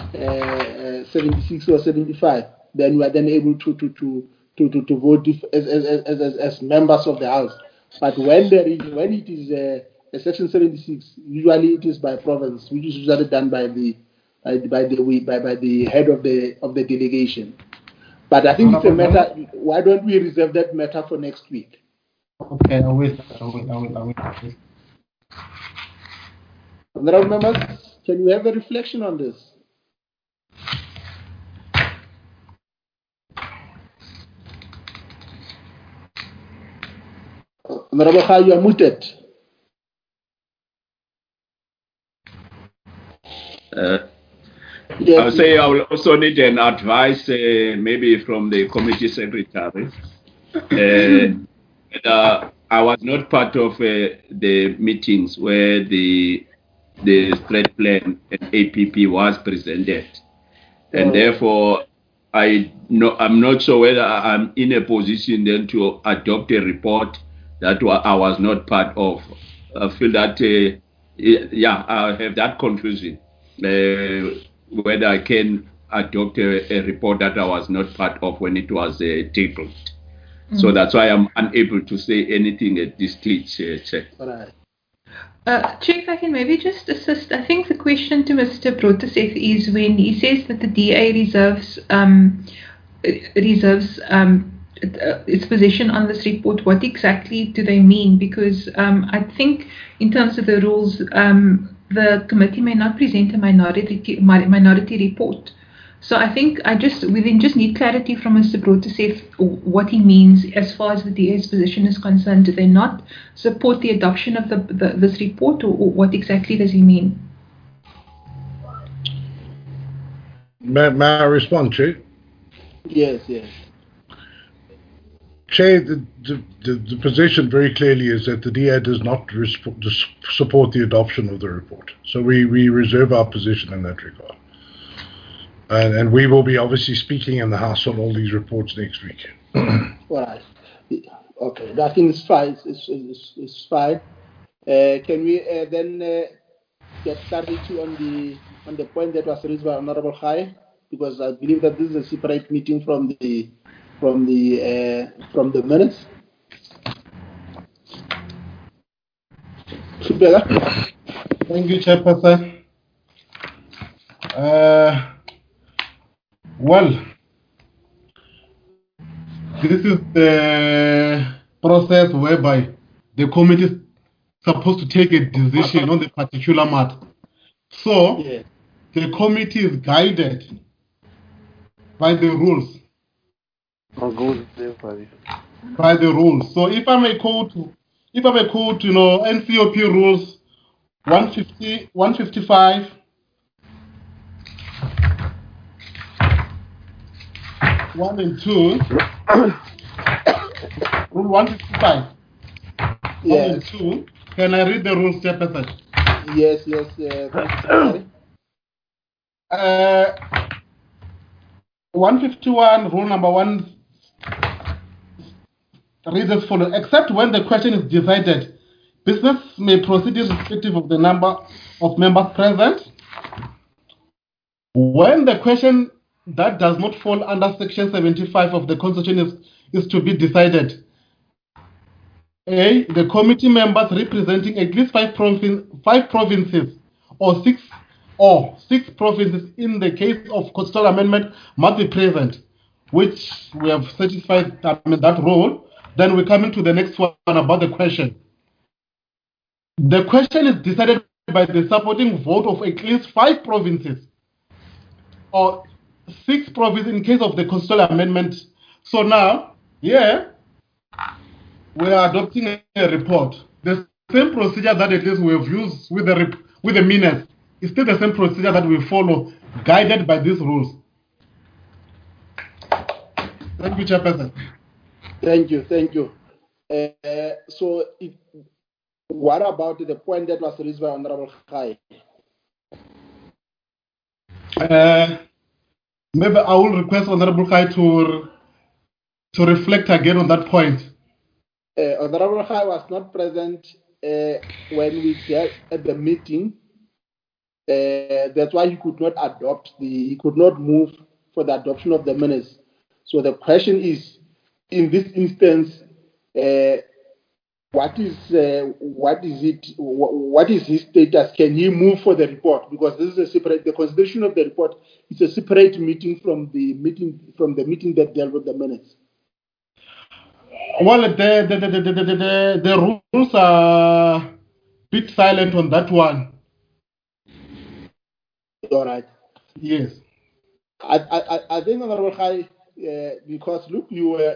76 or 75, then we are then able to vote as members of the House. But when it is a section 76, usually it is by province, which is usually done by the head of the delegation. But I think it's a matter. Why don't we reserve that matter for next week? Okay, I will. Honorable members, can we have a reflection on this? Honorable Kha, you are muted. I would say I will also need an advice, maybe from the committee secretary. I was not part of the meetings where the strat plan and APP was presented, and therefore I'm not sure whether I'm in a position then to adopt a report that I was not part of. I feel that I have that confusion whether I can adopt a report that I was not part of when it was tabled. So that's why I'm unable to say anything at this stage, Chair. Right. Chair, if I can maybe just assist, I think the question to Mr. Brotosef is when he says that the DA reserves its position on this report, what exactly do they mean? Because I think in terms of the rules, the committee may not present a minority report. So I think we then just need clarity from Mr. Brotosef what he means as far as the DA's position is concerned. Do they not support the adoption of this report, or what exactly does he mean? May I respond, Chair? Yes. Chair, the position very clearly is that the DA does not support the adoption of the report. So we reserve our position in that regard. And we will be obviously speaking in the House on all these reports next week. All right. Okay, that is fine. It's fine. Can we then get clarity on the point that was raised by Honorable Khai? Because I believe that this is a separate meeting from the minutes. Thank you, Chairperson. Well, this is the process whereby the committee is supposed to take a decision on the particular matter. So, the committee is guided by the rules. By the rules. So, if I may quote, NCOP rules 150, 155. 1 and 2, Rule 155. Yes. 1 and 2. Can I read the rules, Chairperson? Yes. 151, rule number 1 reads as follows. Except when the question is decided, business may proceed irrespective of the number of members present. When the question that does not fall under Section 75 of the Constitution is to be decided. A, the committee members representing at least 5 provinces or six provinces in the case of constitutional amendment must be present, which we have satisfied that rule. Then we come into the next one about the question. The question is decided by the supporting vote of at least 5 provinces or 6 provinces in case of the constitutional amendment. So now, we are adopting a report. The same procedure that at least we have used with the minutes is still the same procedure that we follow, guided by these rules. Thank you, Chairperson. Thank you. So, what about the point that was raised by Honorable Khai? Maybe I will request Honorable Khai to reflect again on that point. Honorable Khai was not present when we get at the meeting. That's why he could not move for the adoption of the minutes. So the question is, in this instance, what is his status? Can he move for the report? Because this is the consideration of the report is a separate meeting from the meeting that dealt with the minutes. Well, the rules are a bit silent on that one. All right. Yes. I think, Honorable Khai, because look,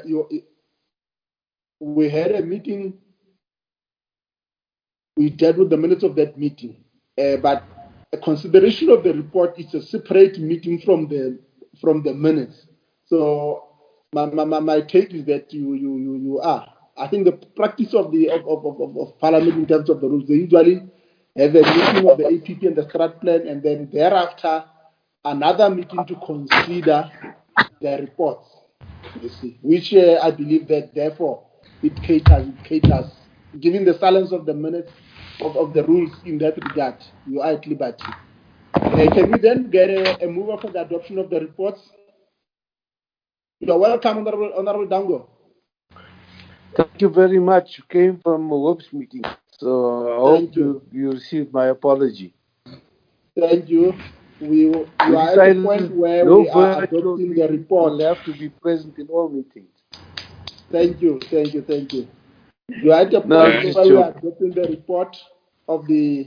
we had a meeting. We dealt with the minutes of that meeting, but consideration of the report is a separate meeting from the minutes. So my take is that you are. I think the practice of Parliament in terms of the rules, they usually have a meeting of the APP and the strat plan, and then thereafter another meeting to consider the reports. You see, which I believe that therefore it caters, given the silence of the minutes of the rules in that regard. You are at liberty. Can we then get a mover for the adoption of the reports? You are welcome, Honorable Dango. Thank you very much. You came from a WOPS meeting, so I hope you received my apology. Thank you. We are at the point where we are adopting the report. You have to be present in all meetings. Thank you. You are at the point where we are adopting the report of the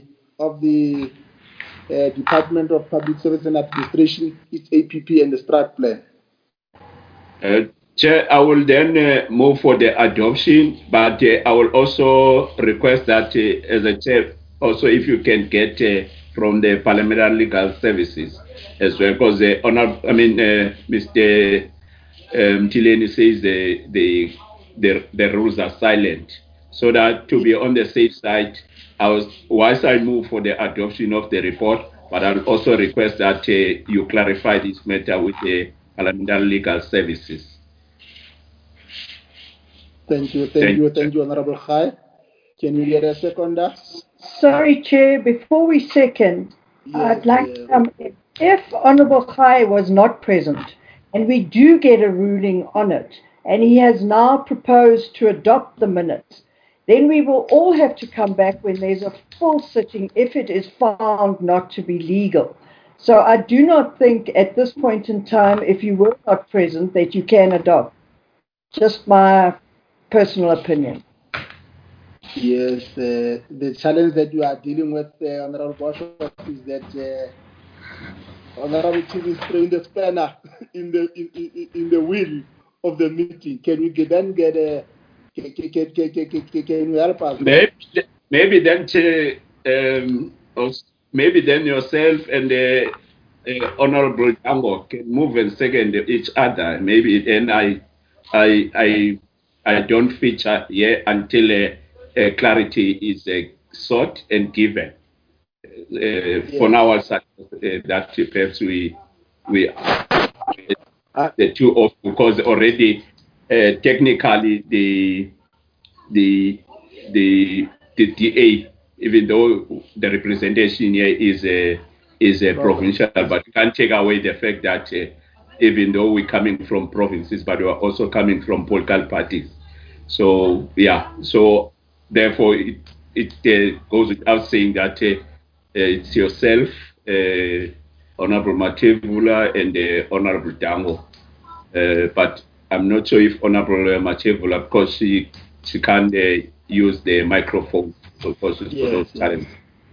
Department of Public Service and Administration, its APP and the strat plan. Chair, I will then move for the adoption, but I will also request that as a chair, also if you can get from the Parliamentary Legal Services as well, because Mr. Mtileni says the rules are silent, so that to be on the safe side, whilst I move for the adoption of the report, but I'll also request that you clarify this matter with the Parliamentary Legal Services. Thank you, Honorable Khai. Can we get a seconder? Sorry, Chair, before we second, I'd like to come in. If Honorable Khai was not present, and we do get a ruling on it, and he has now proposed to adopt the minutes, then we will all have to come back when there's a full sitting if it is found not to be legal. So I do not think at this point in time, if you were not present, that you can adopt. Just my personal opinion. Yes, the challenge that you are dealing with, Honorable Boshoff, is that Honorable Chief is throwing the spanner in the wheel of the meeting. Can we then get a? Can you help us? Maybe then, maybe then yourself and Honorable Dango can move and second each other. Maybe then I don't feature here until clarity is sought and given. For now, I'll that perhaps we the two of, because already technically the DA, even though the representation here is provincial, but can't take away the fact that even though we're coming from provinces, but we're also coming from political parties. So so therefore it goes without saying that it's yourself, Honorable Matevula, and Honorable Dango. But I'm not sure if Honorable Matevula, because she can't use the microphone because it's for those talents.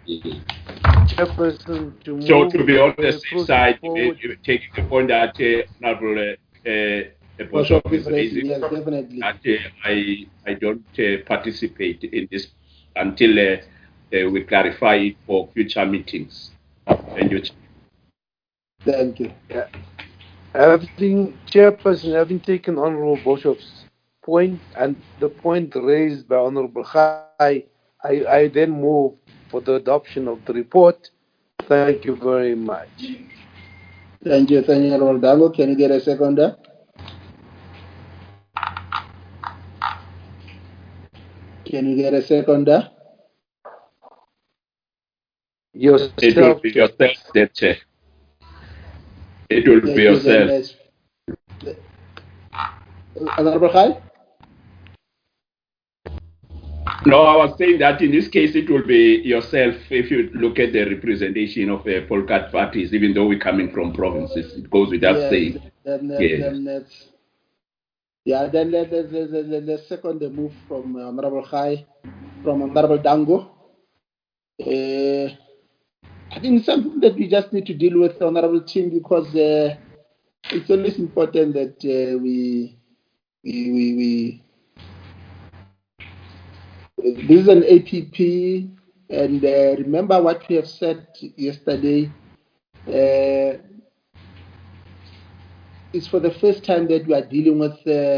So to be on the safe side, taking the point that Honorable Boshoff is raising, yes, definitely. that I don't participate in this until we clarify it for future meetings. Thank you. Thank you. Chairperson, having taken Honorable Boshoff's point and the point raised by Honorable Khai, I then move for the adoption of the report. Thank you very much. Thank you, Honorable Dango. Can you get a seconder? Can you get a seconder? Yourself. It will be yourself, that chair. It will be yourself. Honorable Khai? No, I was saying that in this case it will be yourself if you look at the representation of political parties, even though we're coming from provinces. It goes without saying. Then let's second the move from Honorable Khai, from Honorable Dango. I think it's something that we just need to deal with, Honorable Team, because it's always important that we this is an APP And remember what we have said yesterday. It's for the first time that we are dealing with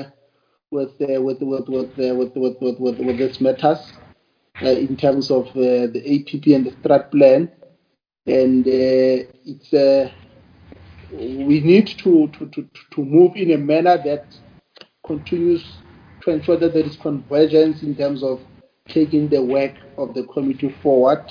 this matters in terms of the APP and the strat plan, and it's we need to move in a manner that continues to ensure that there is convergence in terms of taking the work of the committee forward.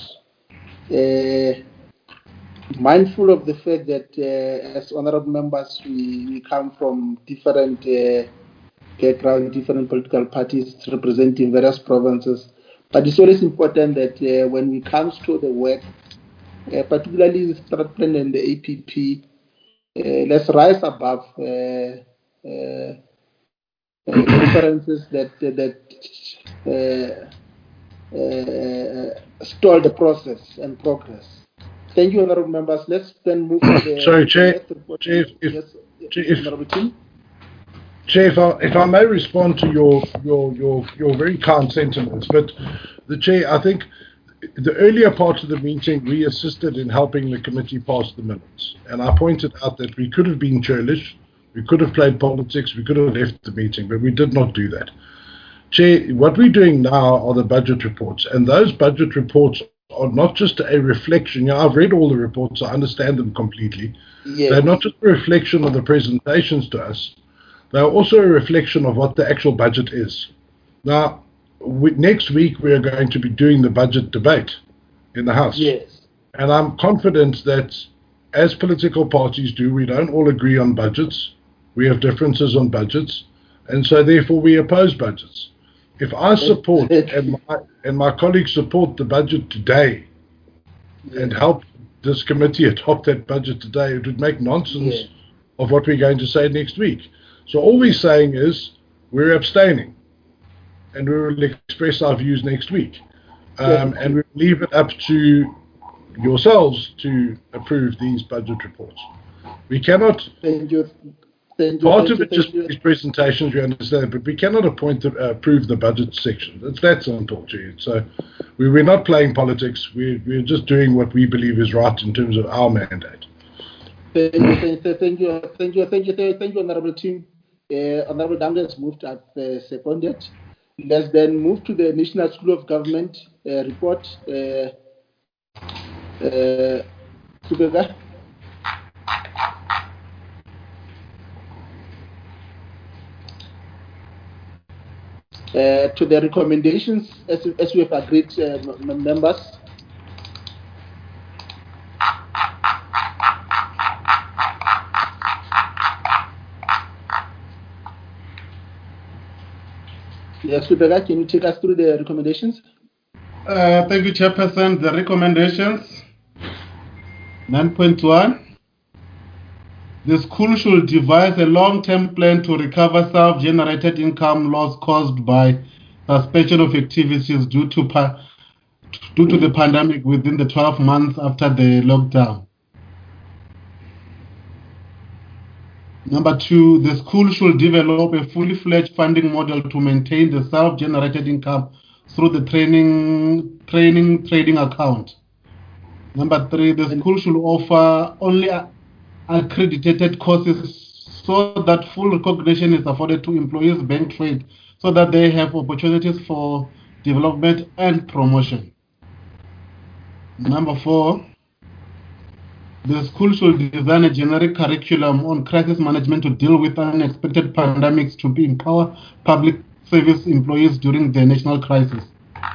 Mindful of the fact that as honorable members, we come from different backgrounds, different political parties representing various provinces. But it's always important that when it comes to the work, particularly the strat plan and the APP, let's rise above differences that stall the process and progress. Thank you, honorable members. Let's then move to the... Sorry, Chair. Chair, if I may respond to your very kind sentiments, but the Chair, I think the earlier part of the meeting, we assisted in helping the committee pass the minutes. And I pointed out that we could have been churlish, we could have played politics, we could have left the meeting, but we did not do that. Chair, what we're doing now are the budget reports, and those budget reports are not just a reflection. I've read all the reports, I understand them completely. Yes. They're not just a reflection of the presentations to us, they're also a reflection of what the actual budget is. Now, next week we are going to be doing the budget debate in the House. Yes. And I'm confident that as political parties do, we don't all agree on budgets. We have differences on budgets, and so therefore we oppose budgets. If I support and my colleagues support the budget today and help this committee adopt that budget today, it would make nonsense of what we're going to say next week. So all we're saying is we're abstaining, and we will express our views next week. And we'll leave it up to yourselves to approve these budget reports. We cannot... Part of it just is presentations, we understand, but we cannot approve the budget section. It's that simple, G. So we're not playing politics. We're just doing what we believe is right in terms of our mandate. Thank you, Honorable Team. Honorable Danga has moved up seconded. Let's then move to the National School of Government report. Subega. To the recommendations as we have agreed, members. Yes, Subega, can you take us through the recommendations? Thank you, Chairperson. The recommendations, 9.1. The school should devise a long-term plan to recover self-generated income loss caused by suspension of activities due to the pandemic within the 12 months after the lockdown. Number 2, the school should develop a fully fledged funding model to maintain the self-generated income through the trading account. Number 3, the school should offer only accredited courses so that full recognition is afforded to employees bank trade so that they have opportunities for development and promotion. Number 4, the school should design a generic curriculum on crisis management to deal with unexpected pandemics to empower public service employees during the national crisis.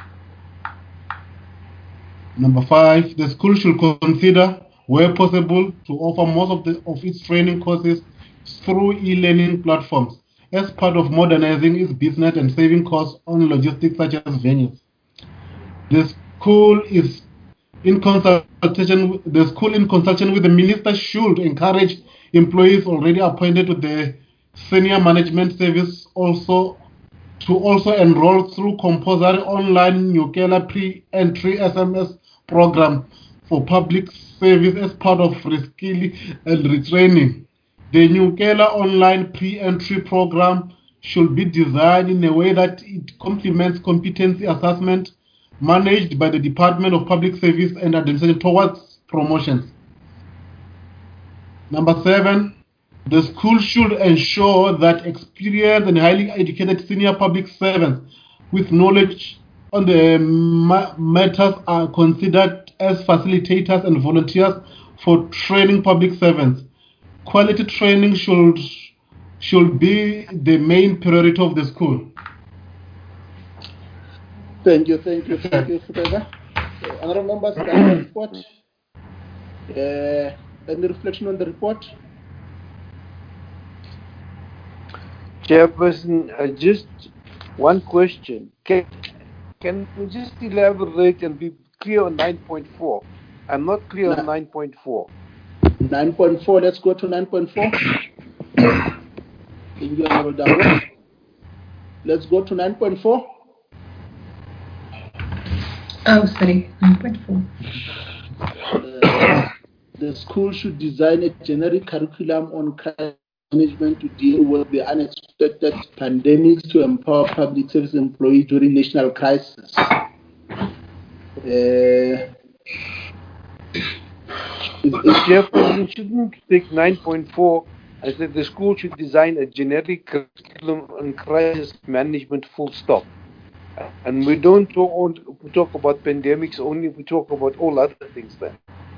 Number 5, the school should consider, where possible, to offer most of its training courses through e-learning platforms as part of modernizing its business and saving costs on logistics such as venues. The school in consultation with the minister should encourage employees already appointed to the senior management service to enroll through compulsory online Nyukela pre-entry SMS program for public service as part of reskilling and retraining. The Nyukela online pre-entry program should be designed in a way that it complements competency assessment, managed by the Department of Public Service and Administration towards promotions. Number 7, the school should ensure that experienced and highly educated senior public servants with knowledge on the matters are considered as facilitators and volunteers for training public servants. Quality training should be the main priority of the school. Thank you, Subega. Honorable members, the report. Any reflection on the report? Chairperson, just one question. Can you just elaborate and be clear on 9.4? I'm not clear on 9.4. 9.4, let's go to 9.4. Let's go to 9.4. Oh, sorry, 9.4. The school should design a generic curriculum on crisis management to deal with the unexpected pandemics to empower public service employees during national crisis. Chairperson, shouldn't take 9.4 and say the school should design a generic curriculum on crisis management, full stop. And we don't talk about pandemics only, we talk about all other things then.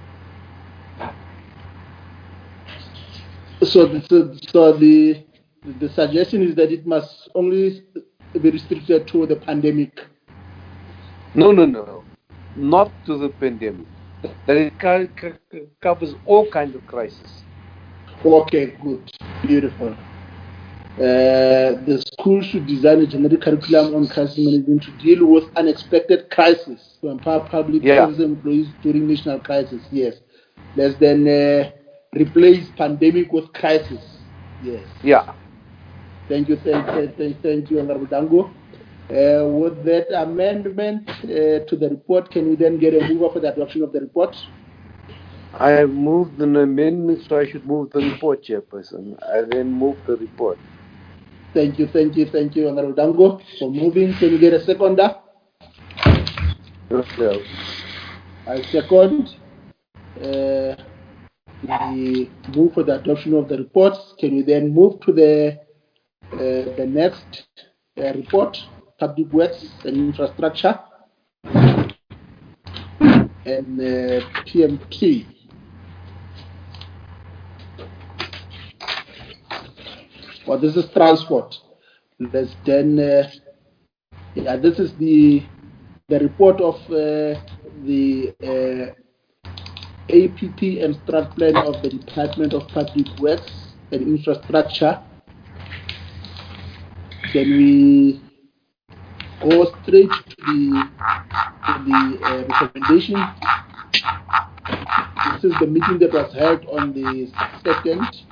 So the suggestion is that it must only be restricted to the pandemic. No, not to the pandemic. That it covers all kinds of crises. Okay, good, beautiful. The school should design a generic curriculum on crisis management to deal with unexpected crises to empower public service employees during national crisis. Yes. Let's then replace pandemic with crisis. Yes. Yeah. Thank you, Honorable Dango. With that amendment to the report, can we then get a mover for the adoption of the report? I have moved an amendment, so I should move the report, Chairperson. I then move the report. Thank you, Honorable Dango, for moving. Can you get a seconder? Yourself. I second. The move for the adoption of the reports. Can we then move to the next report, Public Works and Infrastructure, and PMT. Well, this is transport. Let's then, this is the report of the APP and strat plan of the Department of Public Works and Infrastructure. Can we go straight to the recommendation? This is the meeting that was held on the 2nd.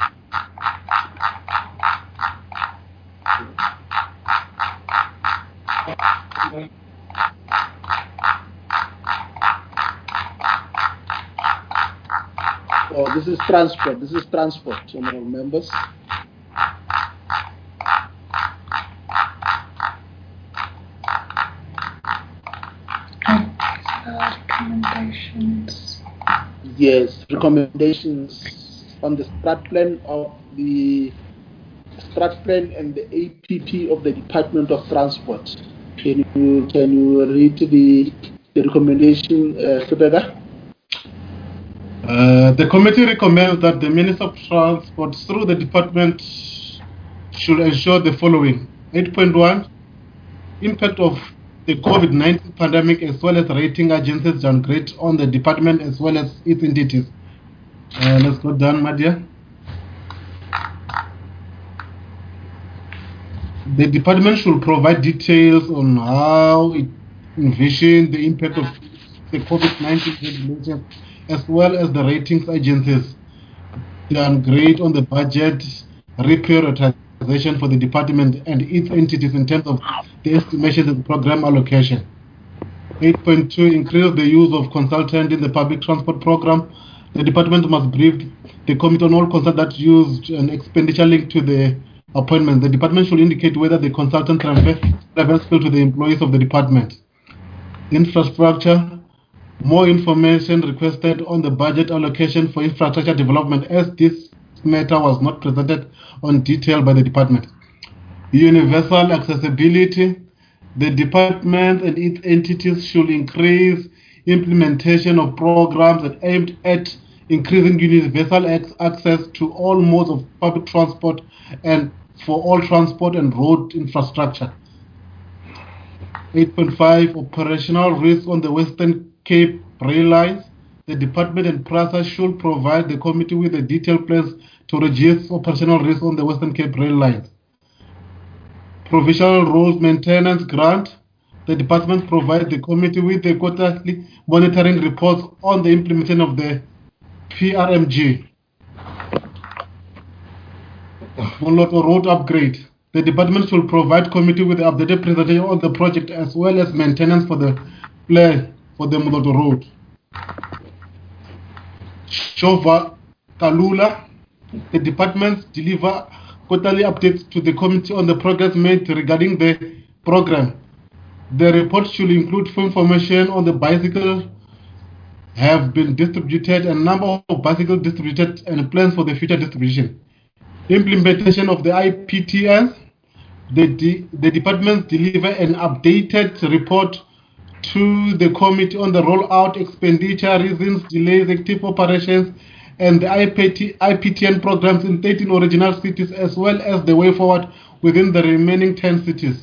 Oh, this is transport, honorable members. Recommendations. Yes, recommendations on the strat plan of the strat plan and the APP of the Department of Transport. Can you read the recommendation, Subega? The committee recommends that the Minister of Transport through the department should ensure the following. 8.1, impact of the COVID-19 pandemic as well as rating agencies downgrade on the department as well as its entities. Let's go down, Madia. The department should provide details on how it envisions the impact of the COVID-19 regulations as well as the ratings agencies downgrade on the budget reprioritization for the department and its entities in terms of the estimations and program allocation. 8.2, increase the use of consultant in the public transport program. The department must brief the committee on all consultants used and expenditure linked to the appointment. The department should indicate whether the consultant transfers skill to the employees of the department. Infrastructure. More information requested on the budget allocation for infrastructure development, as this matter was not presented on detail by the department. Universal accessibility. The department and its entities should increase implementation of programs that aimed at increasing universal access to all modes of public transport and for all transport and road infrastructure. 8.5 Operational risk on the Western Cape rail lines. The department and PRASA should provide the committee with the detailed plans to reduce operational risk on the Western Cape rail lines. Provisional road maintenance grant. The department provides the committee with the quarterly monitoring reports on the implementation of the PRMG. Moloto road upgrade. The department should provide committee with the updated presentation on the project as well as maintenance for the plan for the Moloto road. Shova Kalula. The departments deliver quarterly updates to the committee on the progress made regarding the program. The report should include information on the bicycles have been distributed and number of bicycles distributed and plans for the future distribution. Implementation of the IPTS. The departments deliver an updated report to the committee on the rollout, expenditure, reasons, delays, active operations, and the IPTN programs in 13 original cities, as well as the way forward within the remaining 10 cities.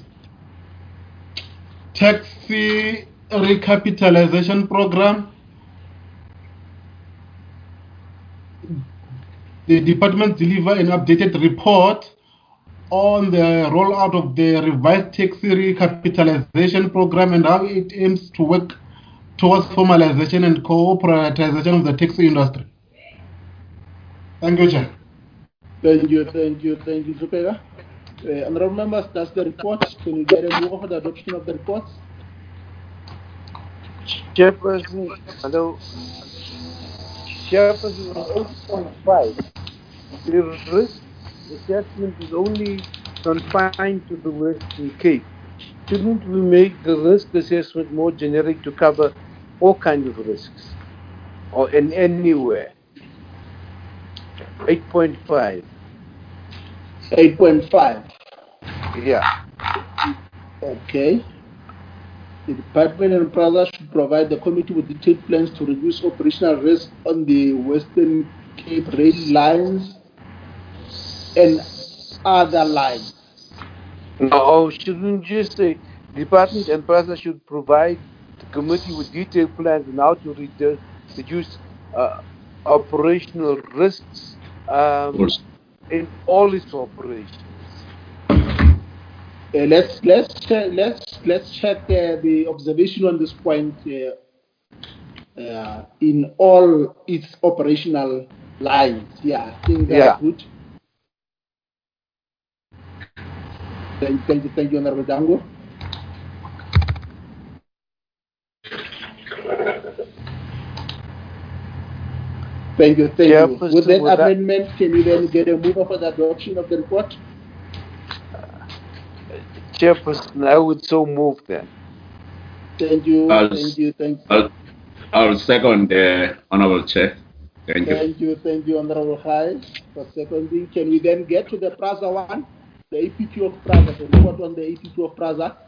Taxi recapitalization program. The department deliver an updated report on the rollout of the revised taxi recapitalization program and how it aims to work towards formalization and corporatization of the taxi industry. Thank you, Chair. Thank you, Zupega. Honorable members, that's the report. Can you get a move for the adoption of the reports? Chairperson, hello. Chairperson, on 8.5. The risk assessment is only confined to the Western Cape. Shouldn't we make the risk assessment more generic to cover all kinds of risks or in anywhere? 8.5. 8.5. Yeah. Okay. The department and PRASA should provide the committee with detailed plans to reduce operational risk on the Western Cape rail lines and other lines. No, shouldn't just say department and PRASA should provide the committee with detailed plans on how to reduce operational risks in all its operations. Let's check the observation on this point in all its operational lines. Yeah, I think that's good. Thank you, Honorable Dango. Thank you. With that amendment, can you then get a mover for the adoption of the report? Chairperson, I would so move then. Thank you. I'll second the Honorable Chair. Thank you. Thank you, Honorable High, for seconding. Can we then get to the PRASA one? The APQ of PRASA, the report on the APQ of PRASA.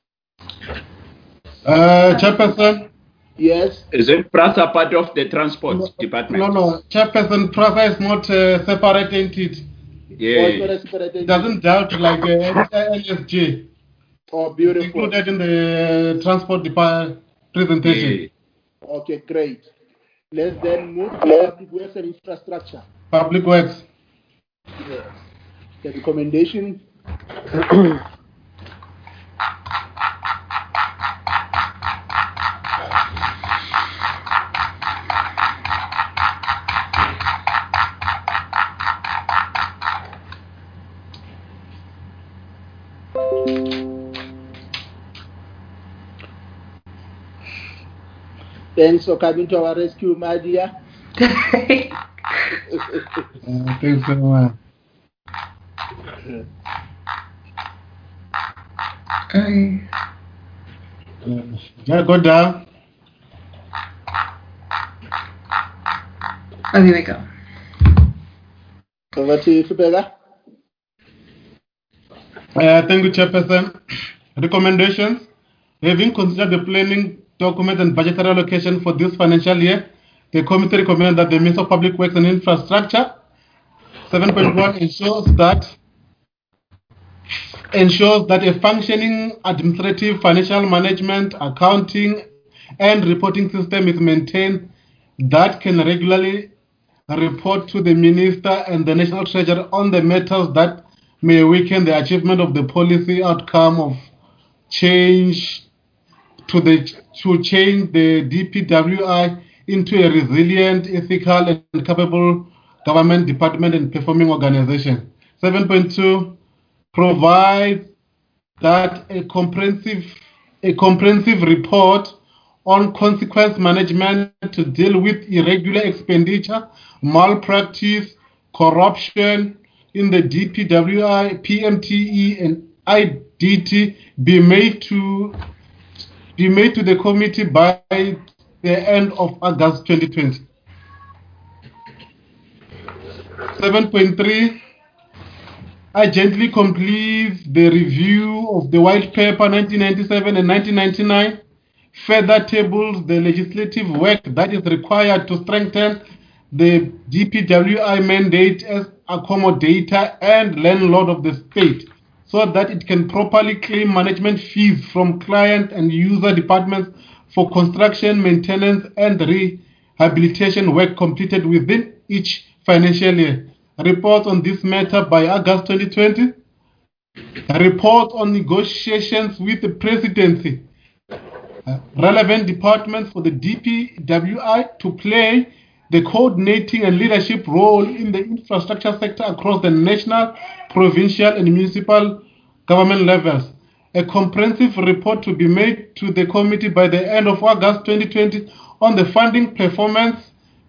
Chairperson? Yes. Is it PRASA part of the transport department? No. Chairperson, PRASA is not a separate entity. Yeah. It doesn't doubt like NSG. Oh, beautiful. It's included in the transport department presentation. Yeah. Okay, great. Let's then move to public works and infrastructure. Public works. Yes. The recommendation. Thanks for coming to our rescue, my dear. Thanks so much. Go down. Oh, there we go. Over to you, Fubega. Thank you, Chairperson. Recommendations. Having considered the planning document and budgetary allocation for this financial year, the committee recommends that the Minister of Public Works and Infrastructure 7.1 ensures that a functioning administrative, financial management, accounting, and reporting system is maintained that can regularly report to the Minister and the National Treasurer on the matters that may weaken the achievement of the policy outcome of change to change the DPWI into a resilient, ethical, and capable government department and performing organization. 7.2 provides that a comprehensive report on consequence management to deal with irregular expenditure, malpractice, corruption in the DPWI, PMTE, and IDT be made to the committee by the end of August 2020. 7.3 urgently completes the review of the White Paper 1997 and 1999, further tables the legislative work that is required to strengthen the DPWI mandate as accommodator and landlord of the state, so that it can properly claim management fees from client and user departments for construction, maintenance, and rehabilitation work completed within each financial year. Report on this matter by August 2020. Report on negotiations with the presidency, relevant departments for the DPWI to play the coordinating and leadership role in the infrastructure sector across the national, provincial, and municipal government levels. A comprehensive report to be made to the committee by the end of August 2020 on the funding, performance,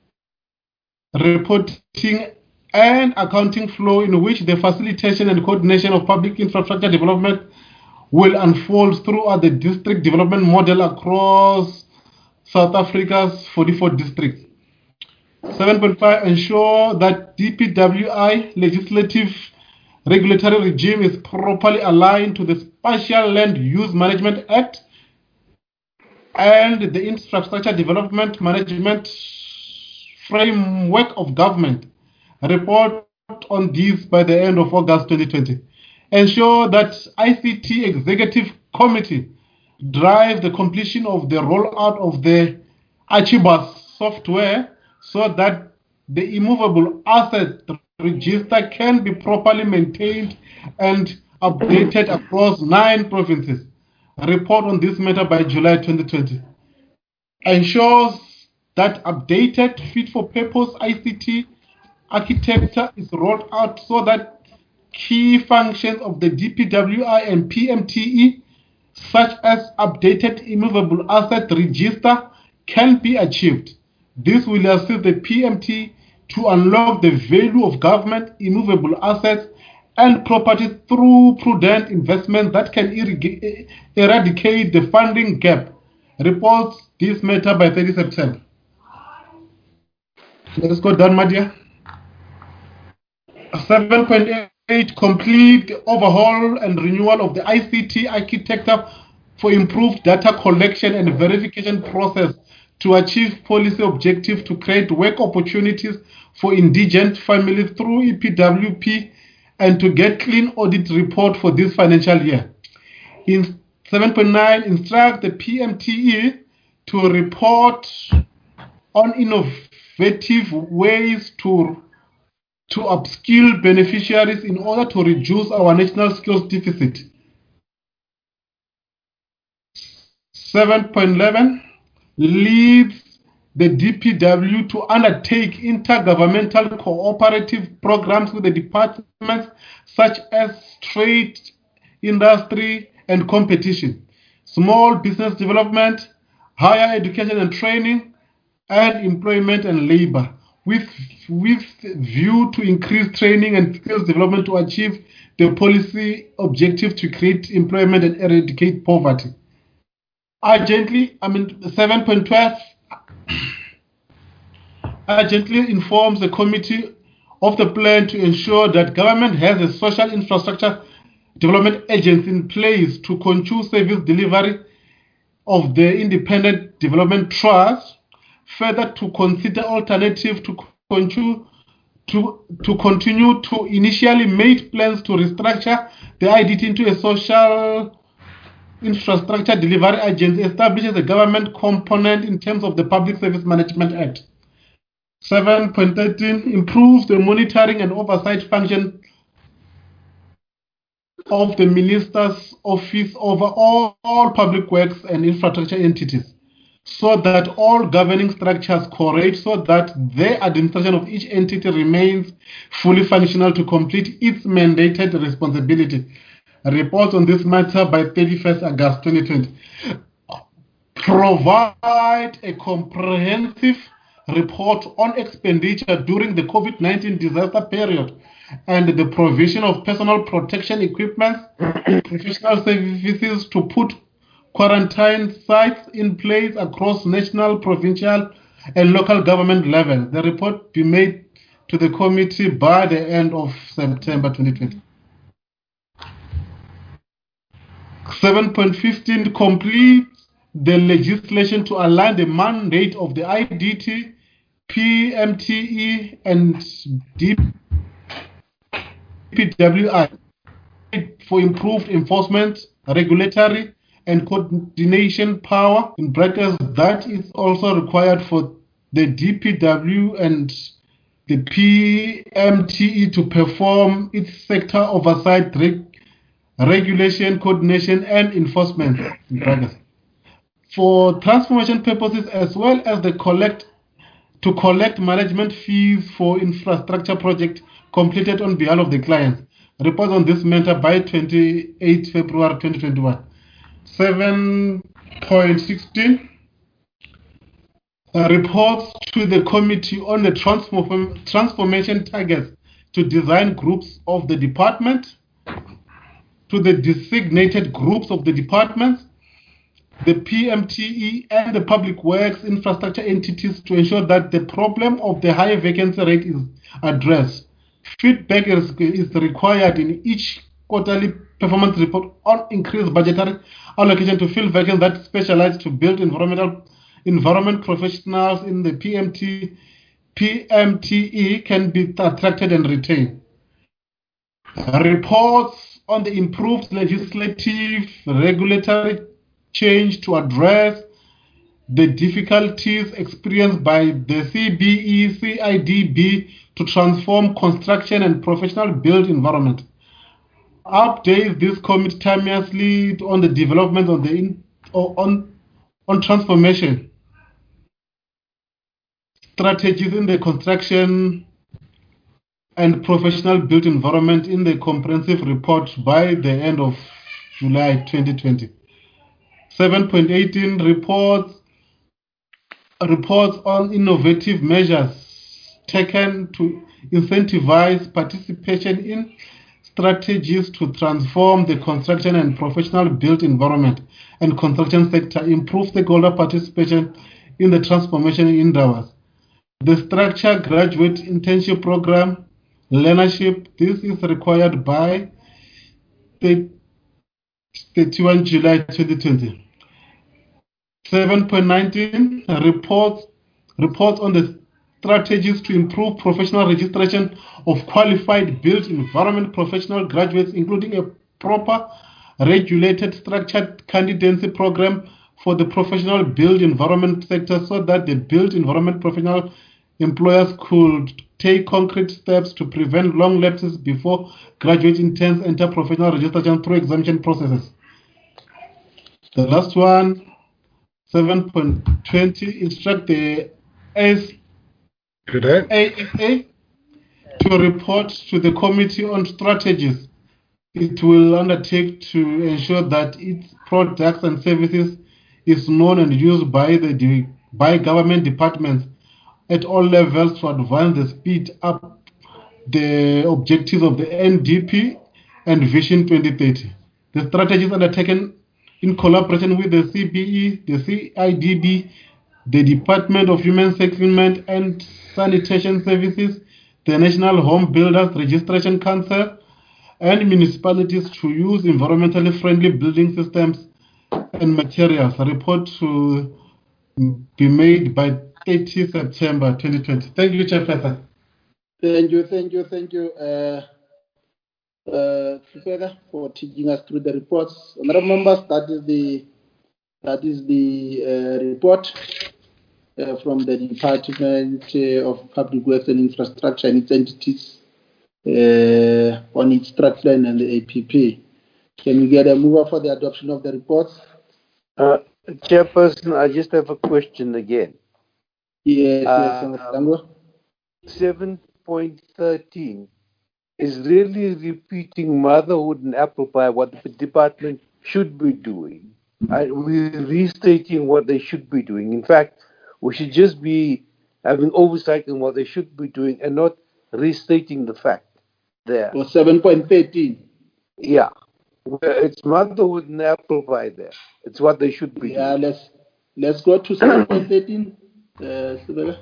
reporting, and accounting flow in which the facilitation and coordination of public infrastructure development will unfold throughout the district development model across South Africa's 44 districts. 7.5 ensure that DPWI legislative regulatory regime is properly aligned to the Spatial Land Use Management Act and the Infrastructure Development Management Framework of Government. Report on this by the end of August 2020. Ensure that ICT Executive Committee drives the completion of the rollout of the Archibus software so that the immovable asset register can be properly maintained and updated across 9 provinces. A report on this matter by July 2020. Ensures that updated fit-for-purpose ICT architecture is rolled out so that key functions of the DPWI and PMTE, such as updated immovable asset register, can be achieved. This will assist the PMT to unlock the value of government immovable assets and property through prudent investment that can eradicate the funding gap. Reports this matter by 30 September. Let's go down, Madia. 7.8 complete the overhaul and renewal of the ICT architecture for improved data collection and verification process to achieve policy objectives to create work opportunities for indigent families through EPWP and to get clean audit report for this financial year. In 7.9, instruct the PMTE to report on innovative ways to upskill beneficiaries in order to reduce our national skills deficit. 7.11 leads the DPW to undertake intergovernmental cooperative programs with the departments such as trade, industry, and competition, small business development, higher education and training, and employment and labor, with view to increase training and skills development to achieve the policy objective to create employment and eradicate poverty. Urgently, 7.12 urgently informs the committee of the plan to ensure that government has a social infrastructure development agency in place to control service delivery of the Independent Development Trust, further to consider alternative to continue to initially made plans to restructure the IDT into a social infrastructure delivery agency, establishes a government component in terms of the Public Service Management Act. 7.13 improves the monitoring and oversight function of the Minister's Office over all public works and infrastructure entities, so that all governing structures correlate, so that the administration of each entity remains fully functional to complete its mandated responsibility. Reports on this matter by 31st August 2020. Provide a comprehensive report on expenditure during the COVID-19 disaster period and the provision of personal protection equipment, professional services to put quarantine sites in place across national, provincial, and local government level. The report be made to the committee by the end of September 2020. 7.15 complete the legislation to align the mandate of the IDT, PMTE, and DPWI for improved enforcement, regulatory, and coordination power, in brackets, that is also required for the DPW and the PMTE to perform its sector oversight, regulation, coordination, and enforcement, in brackets, for transformation purposes, as well as to collect management fees for infrastructure projects completed on behalf of the clients. Report on this matter by 28 February 2021. 7.16 reports to the committee on the transformation targets to design groups of the department, to the designated groups of the departments, the PMTE, and the public works infrastructure entities to ensure that the problem of the high vacancy rate is addressed. Feedback is required in each quarterly performance report on increased budgetary allocation to fill vacancies that specialize to build environment professionals in the PMTE can be attracted and retained. Reports on the improved legislative regulatory change to address the difficulties experienced by the CBE, CIDB to transform construction and professional built environment. Update this committee timelessly on the development of on transformation strategies in the construction and professional built environment in the comprehensive report by the end of July 2020. 7.18 reports on innovative measures taken to incentivize participation in strategies to transform the construction and professional built environment and construction sector, improve stakeholder participation in the transformation endeavors. The structure graduate internship program, learnership, this is required by 31 July 2020. 7.19 reports on the strategies to improve professional registration of qualified built environment professional graduates, including a proper regulated structured candidacy program for the professional built environment sector, so that the built environment professional employers could take concrete steps to prevent long lapses before graduate interns enter professional registration through exemption processes. The last one, 7.20, instruct the ASA to report to the Committee on Strategies it will undertake to ensure that its products and services is known and used by government departments at all levels to advance the speed up the objectives of the NDP and Vision 2030. The strategies undertaken in collaboration with the CBE, the CIDB, the Department of Human Settlement and Sanitation Services, the National Home Builders Registration Council, and municipalities to use environmentally friendly building systems and materials. A report to be made by 30 September 2020. Thank you, Chairperson. Thank you, Trifega, for taking us through the reports. Honorable members, that is the report from the Department of Public Works and Infrastructure and its entities on its track plan and the APP. Can we get a mover for the adoption of the reports? Chairperson, I just have a question again. Yes, 7.13 is really repeating motherhood and apple pie, what the department should be doing. We're restating what they should be doing. In fact, we should just be having oversight on what they should be doing and not restating the fact there. Or 7.13. Yeah. It's motherhood and apple pie there. It's what they should be doing. Yeah, let's go to 7.13. Sibela.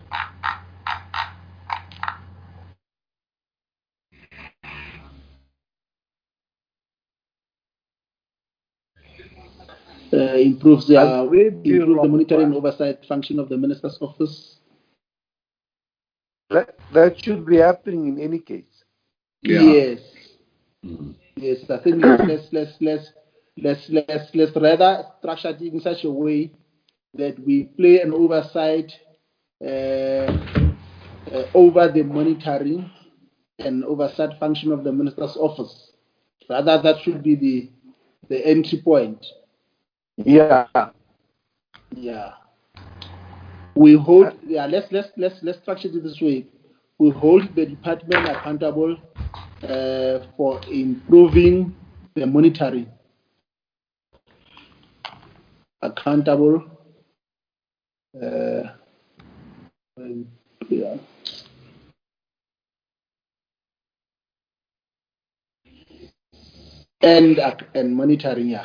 Improves the monitoring and oversight function of the Minister's office. That should be happening in any case. Yeah. Yes. Yes, I think let's rather structure it in such a way that we play an oversight over the monitoring and oversight function of the Minister's office. Rather, that should be the entry point. Yeah. Yeah. We hold. Yeah. Let's structure it this way. We hold the department accountable for improving the monitoring. Accountable. Yeah. And monitoring. Yeah.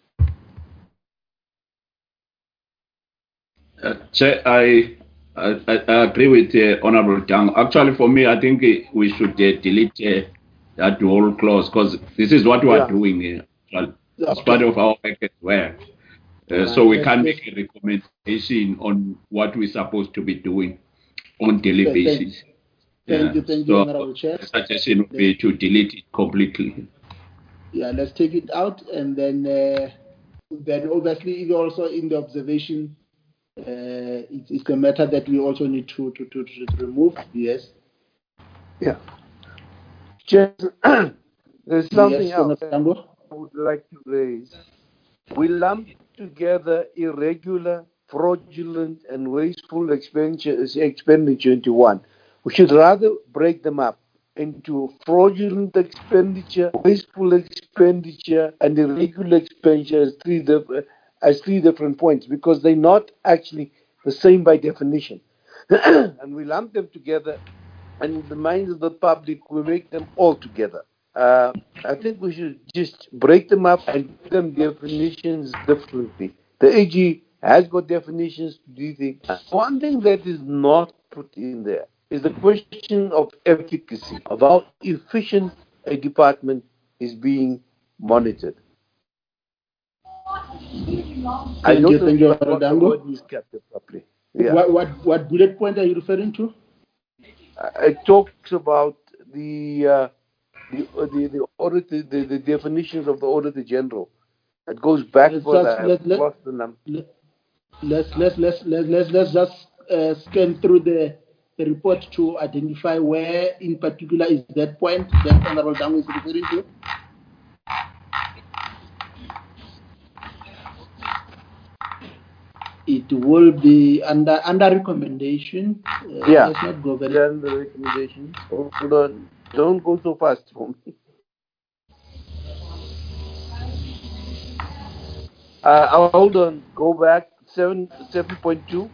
Chair, I agree with Honorable Tang. Actually, for me, I think we should delete that whole clause because this is what we are doing here. It's part of our work as well. So we can't make a recommendation on what we're supposed to be doing on daily basis. Thank you, Honorable Chair. The suggestion would be to delete it completely. Yeah, let's take it out, and then obviously also in the observation, it's a matter that we also need to remove. Yes. Yeah. Just, there's something else I would like to raise. We lump together irregular, fraudulent, and wasteful expenditure into one. We should rather break them up into fraudulent expenditure, wasteful expenditure, and irregular expenditure as three different points, because they're not actually the same by definition. And we lump them together, and in the minds of the public, we make them all together. I think we should just break them up and give them definitions differently. The AG has got definitions to do things. One thing that is not put in there is the question of efficacy, of how efficient a department is being monitored. I don't think the word is captured properly. Yeah. What bullet point are you referring to? It talks about the auditor, the definitions of the Auditor General. It goes back further. Let's just scan through the report to identify where in particular is that point that Honorable Dang is referring to. It will be under recommendation. Yeah. Let's not go very under recommendation. Hold on. Don't go so fast for me. Hold on. Go back. 7.2.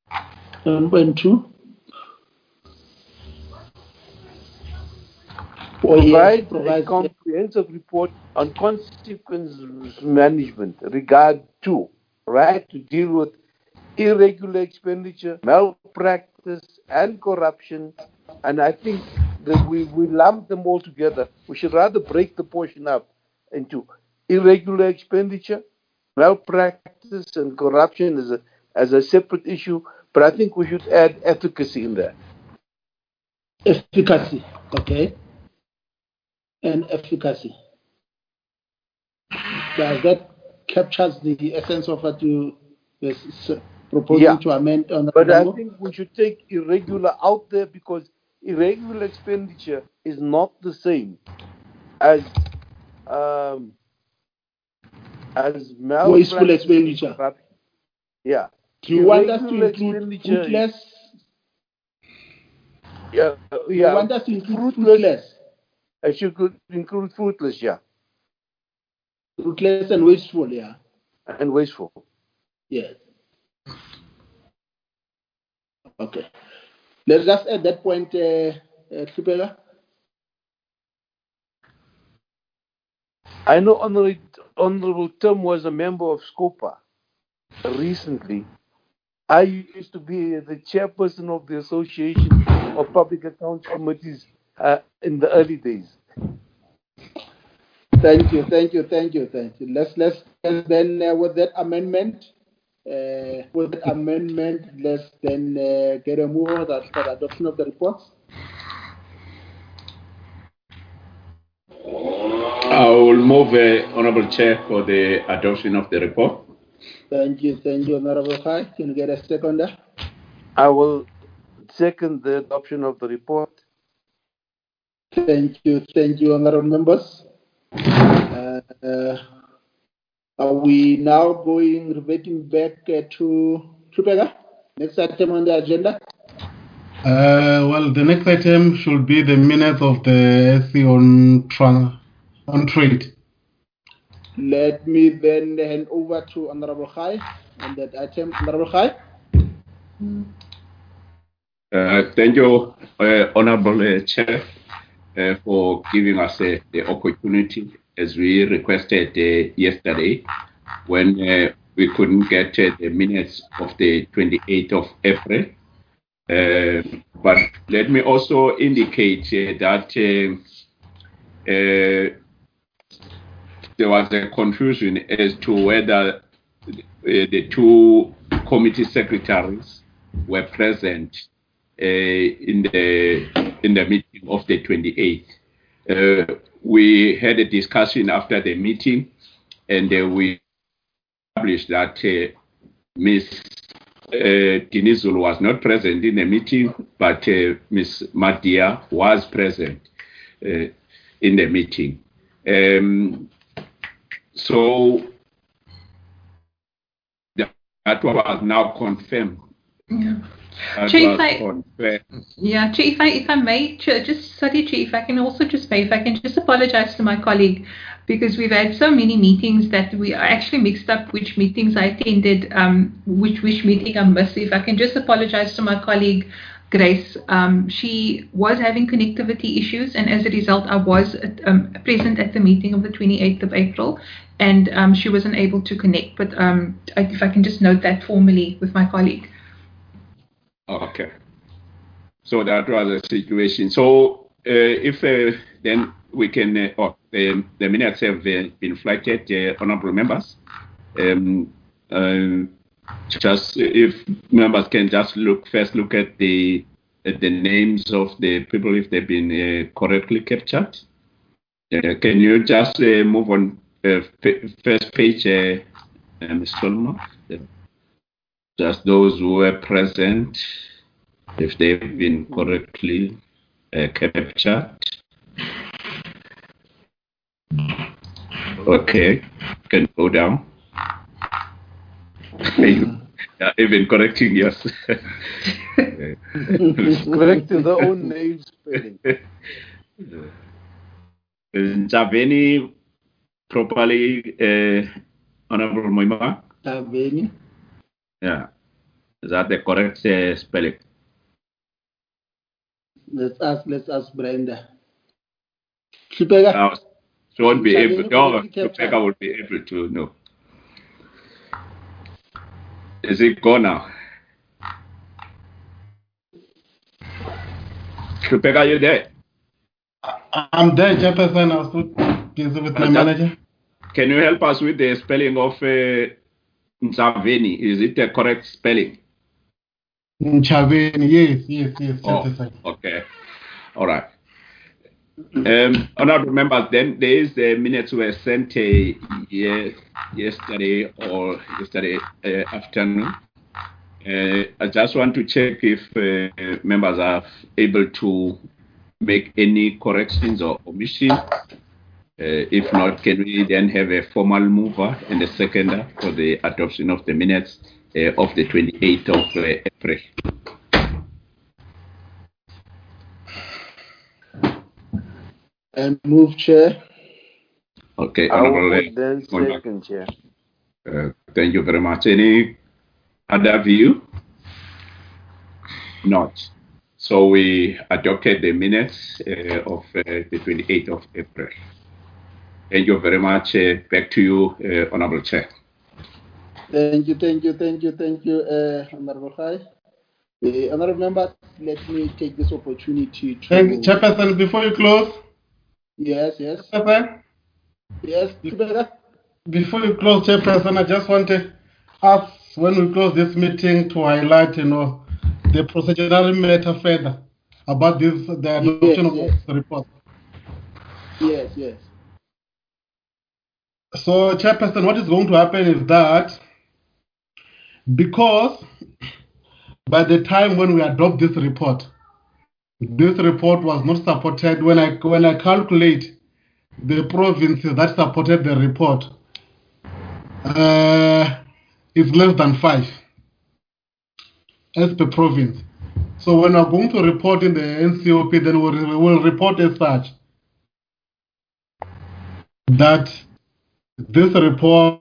7.2. provide a provide comprehensive report on consequence management regard to, right, to deal with irregular expenditure, malpractice, and corruption. And I think that we lump them all together. We should rather break the portion up into irregular expenditure, malpractice, and corruption as a separate issue. But I think we should add efficacy in there. efficacy, okay, and efficacy. Does that captures the essence of what you were proposing to amend on the But I number? think we should take irregular out there because irregular expenditure is not the same as wasteful expenditure. Yeah. Do you want us to include fruitless? Yeah. You want us to include fruitless? I should include fruitless, yeah. Fruitless and wasteful, yeah. And wasteful. Yes. Okay. Let's just add that point, Kipela. I know Honorable Tim was a member of SCOPA recently. I used to be the chairperson of the Association of Public Accounts Committees in the early days. Thank you. Let's then with that amendment. Let's then get a move on that for the adoption of the reports. I will move, Honorable Chair, for the adoption of the report. Thank you, Honorable Khai. Can you get a seconder? I will second the adoption of the report. Thank you, honorable members. Are we now reverting back to Trupega? Next item on the agenda? Well, the next item should be the minutes of the SC on trade. Let me then hand over to Honorable Khai on that item. Honorable Khai? Thank you, Honorable Chair, for giving us the opportunity, as we requested yesterday, when we couldn't get the minutes of the 28th of April. But let me also indicate that there was a confusion as to whether the two committee secretaries were present in the meeting of the 28th. We had a discussion after the meeting, and we established that Ms. Dinizulu was not present in the meeting, but Ms. Madia was present in the meeting. So that was now confirmed. Yeah. Chair, if I may, just sorry, Chair, if I can also just apologize to my colleague, because we've had so many meetings that we are actually mixed up which meetings I attended, which meeting I missed. If I can just apologize to my colleague Grace, she was having connectivity issues, and as a result, I was present at the meeting of the 28th of April, and she wasn't able to connect. But if I can just note that formally with my colleague. Okay. So that was the situation. So if then we can, the minutes have been flagged, honorable members. Just if members can just look at the names of the people if they've been correctly captured. Can you just move on first page, Ms. Solomon? Just those who were present, if they've been correctly captured. Okay, can go down. Even correcting yours. Correcting their own name spelling. Javeni properly, Honorable Moima? Javeni. Yeah. Is that the correct spelling? Let's ask Brenda. Chupega. She won't be able. No, Chupega would be able to. No. Is it gone now? Chupega, are you there? I'm there, Chairperson. I was too busy with my manager. Can you help us with the spelling of Nchaveni? Is it the correct spelling? Nchaveni, yes, Chairperson. Oh, okay. All right. Honorable members, then there is the minutes were sent yesterday afternoon. I just want to check if members are able to make any corrections or omissions. If not, can we then have a formal mover and a seconder for the adoption of the minutes of the 28th of April? And move, Chair. Okay, Honorable. Then second, Chair. Thank you very much. Any other view? Not. So we adopted the minutes of the 28th of April. Thank you very much. Back to you, Honorable Chair. Thank you, Honorable Khai. Honorable members, let me take this opportunity to... Chairperson, before you close. Yes. Chairperson? Yes, before you close, Chairperson, I just want to ask, when we close this meeting, to highlight, the procedural matter further about the adoption of the report. Yes. So, Chairperson, what is going to happen is that because by the time when we adopt this report was not supported. When I calculate the provinces that supported the report, is less than 5 as per province. So when we're going to report in the NCOP, then we will report as such that this report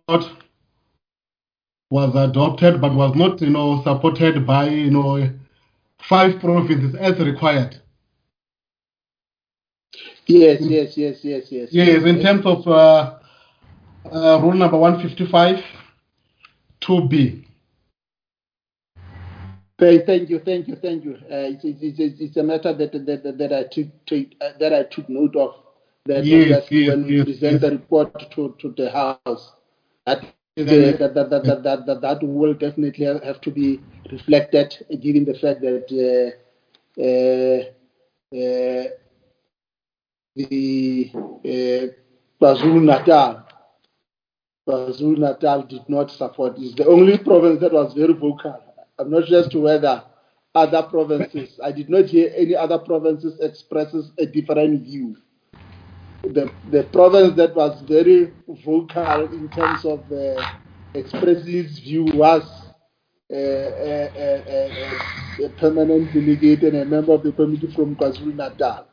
was adopted but was not, supported by, 5 provinces as required. Yes. Yes, in terms of rule number 155, 2B. Thank you. It's a matter that I took note of. That when we present the report to the House, that will definitely have to be reflected, given the fact that the KwaZulu-Natal did not support. It's the only province that was very vocal. I'm not sure as to whether other provinces, I did not hear any other provinces expresses a different view. The province that was very vocal in terms of expressing its view was a permanent delegate and a member of the committee from KwaZulu-Natal.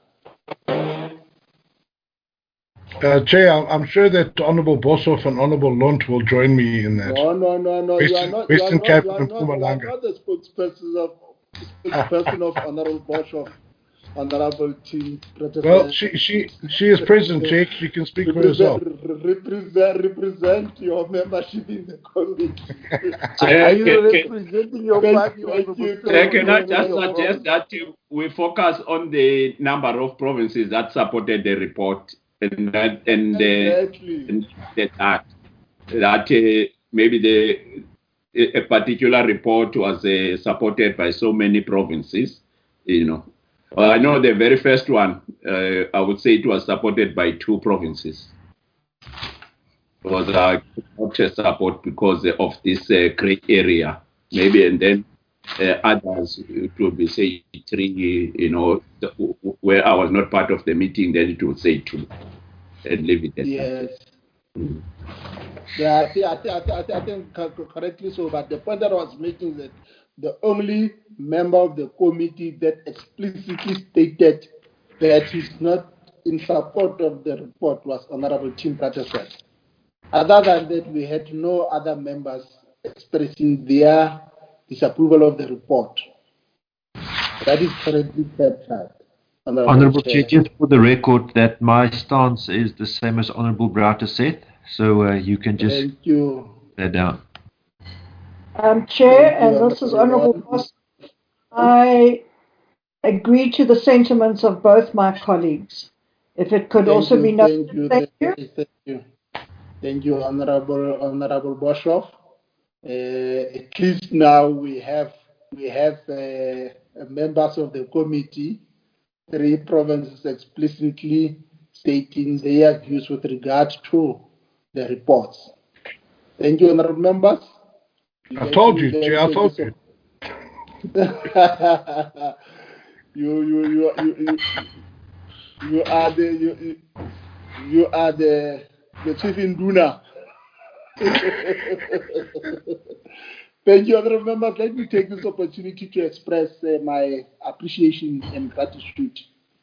Chair, I'm sure that Honourable Boshoff and Honourable Lunt will join me in that. No. Western Cape and You are not the spokesperson of Honourable Boshoff, Honourable Tim. Well, she is present, Chair. She can speak for herself. Represent your membership in the committee. Are you representing your party? Can I just suggest that we focus on the number of provinces that supported the report? And that maybe a particular report was supported by so many provinces, I know the very first one, I would say it was supported by 2 provinces. It was not support because of this great area, maybe, and then others, it would be say 3, where I was not part of the meeting, then it would say 2 and leave it at that. Yeah, I think correctly so, but the point that I was making is that the only member of the committee that explicitly stated that he's not in support of the report was Honorable Tim Patterson. Other than that, we had no other members expressing their disapproval of the report. That is correctly captured, Honourable Chair, just for the record, that my stance is the same as Honourable Browter said, so you can just Thank you. that down. Chair, and this is Honourable Boss, I agree to the sentiments of both my colleagues. If it could also be noted, thank you. Thank you, Honourable Boshoff. At least now we have members of the committee, 3 provinces explicitly stating their views with regard to the reports. Thank you, honourable members. I told you, Chair, I told you. You are the chief induna. Thank you, honourable members. Let me take this opportunity to express my appreciation and gratitude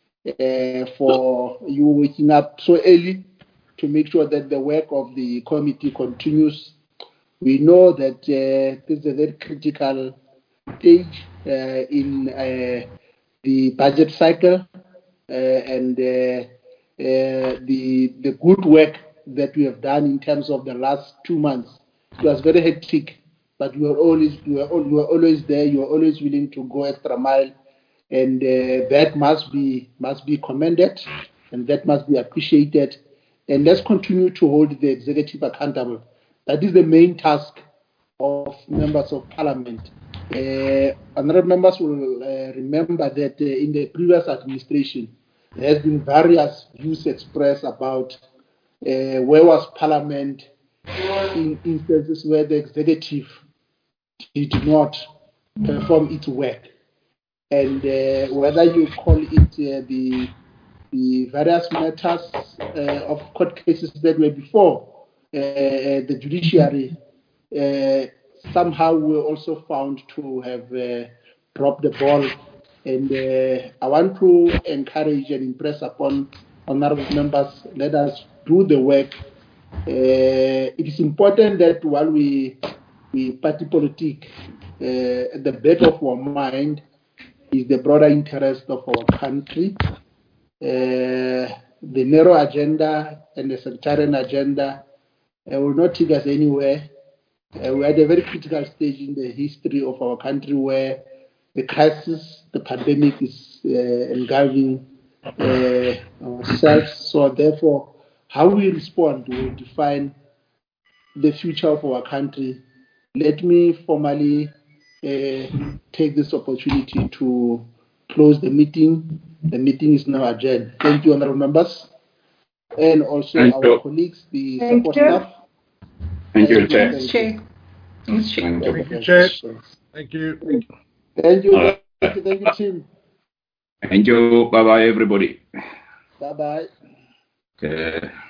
for you waking up so early to make sure that the work of the committee continues. We know that this is a very critical stage in the budget cycle and the good work that we have done in terms of the last 2 months. It was very hectic, but you were always there. You were always willing to go extra mile, and that must be commended, and that must be appreciated. And let's continue to hold the executive accountable. That is the main task of members of parliament. Honourable members will remember that in the previous administration, there has been various views expressed about where was parliament in instances where the executive did not perform its work. And whether you call it the various matters of court cases that were before the judiciary, somehow were also found to have dropped the ball. And I want to encourage and impress upon honourable members, let us do the work. It is important that while we party politic, at the back of our mind is the broader interest of our country. The narrow agenda and the sectarian agenda will not take us anywhere. We're at a very critical stage in the history of our country where the crisis, the pandemic is engulfing ourselves. So therefore, how we respond will define the future of our country. Let me formally take this opportunity to close the meeting. The meeting is now adjourned. Thank you, honourable members, and also our colleagues, the support staff. Thank you, Chair. Thanks, Chair. Thanks, Chair. Thank you, Chair. Thank you. Thank you. Thank you, team. Thank you. Bye-bye, everybody. Bye-bye. Okay.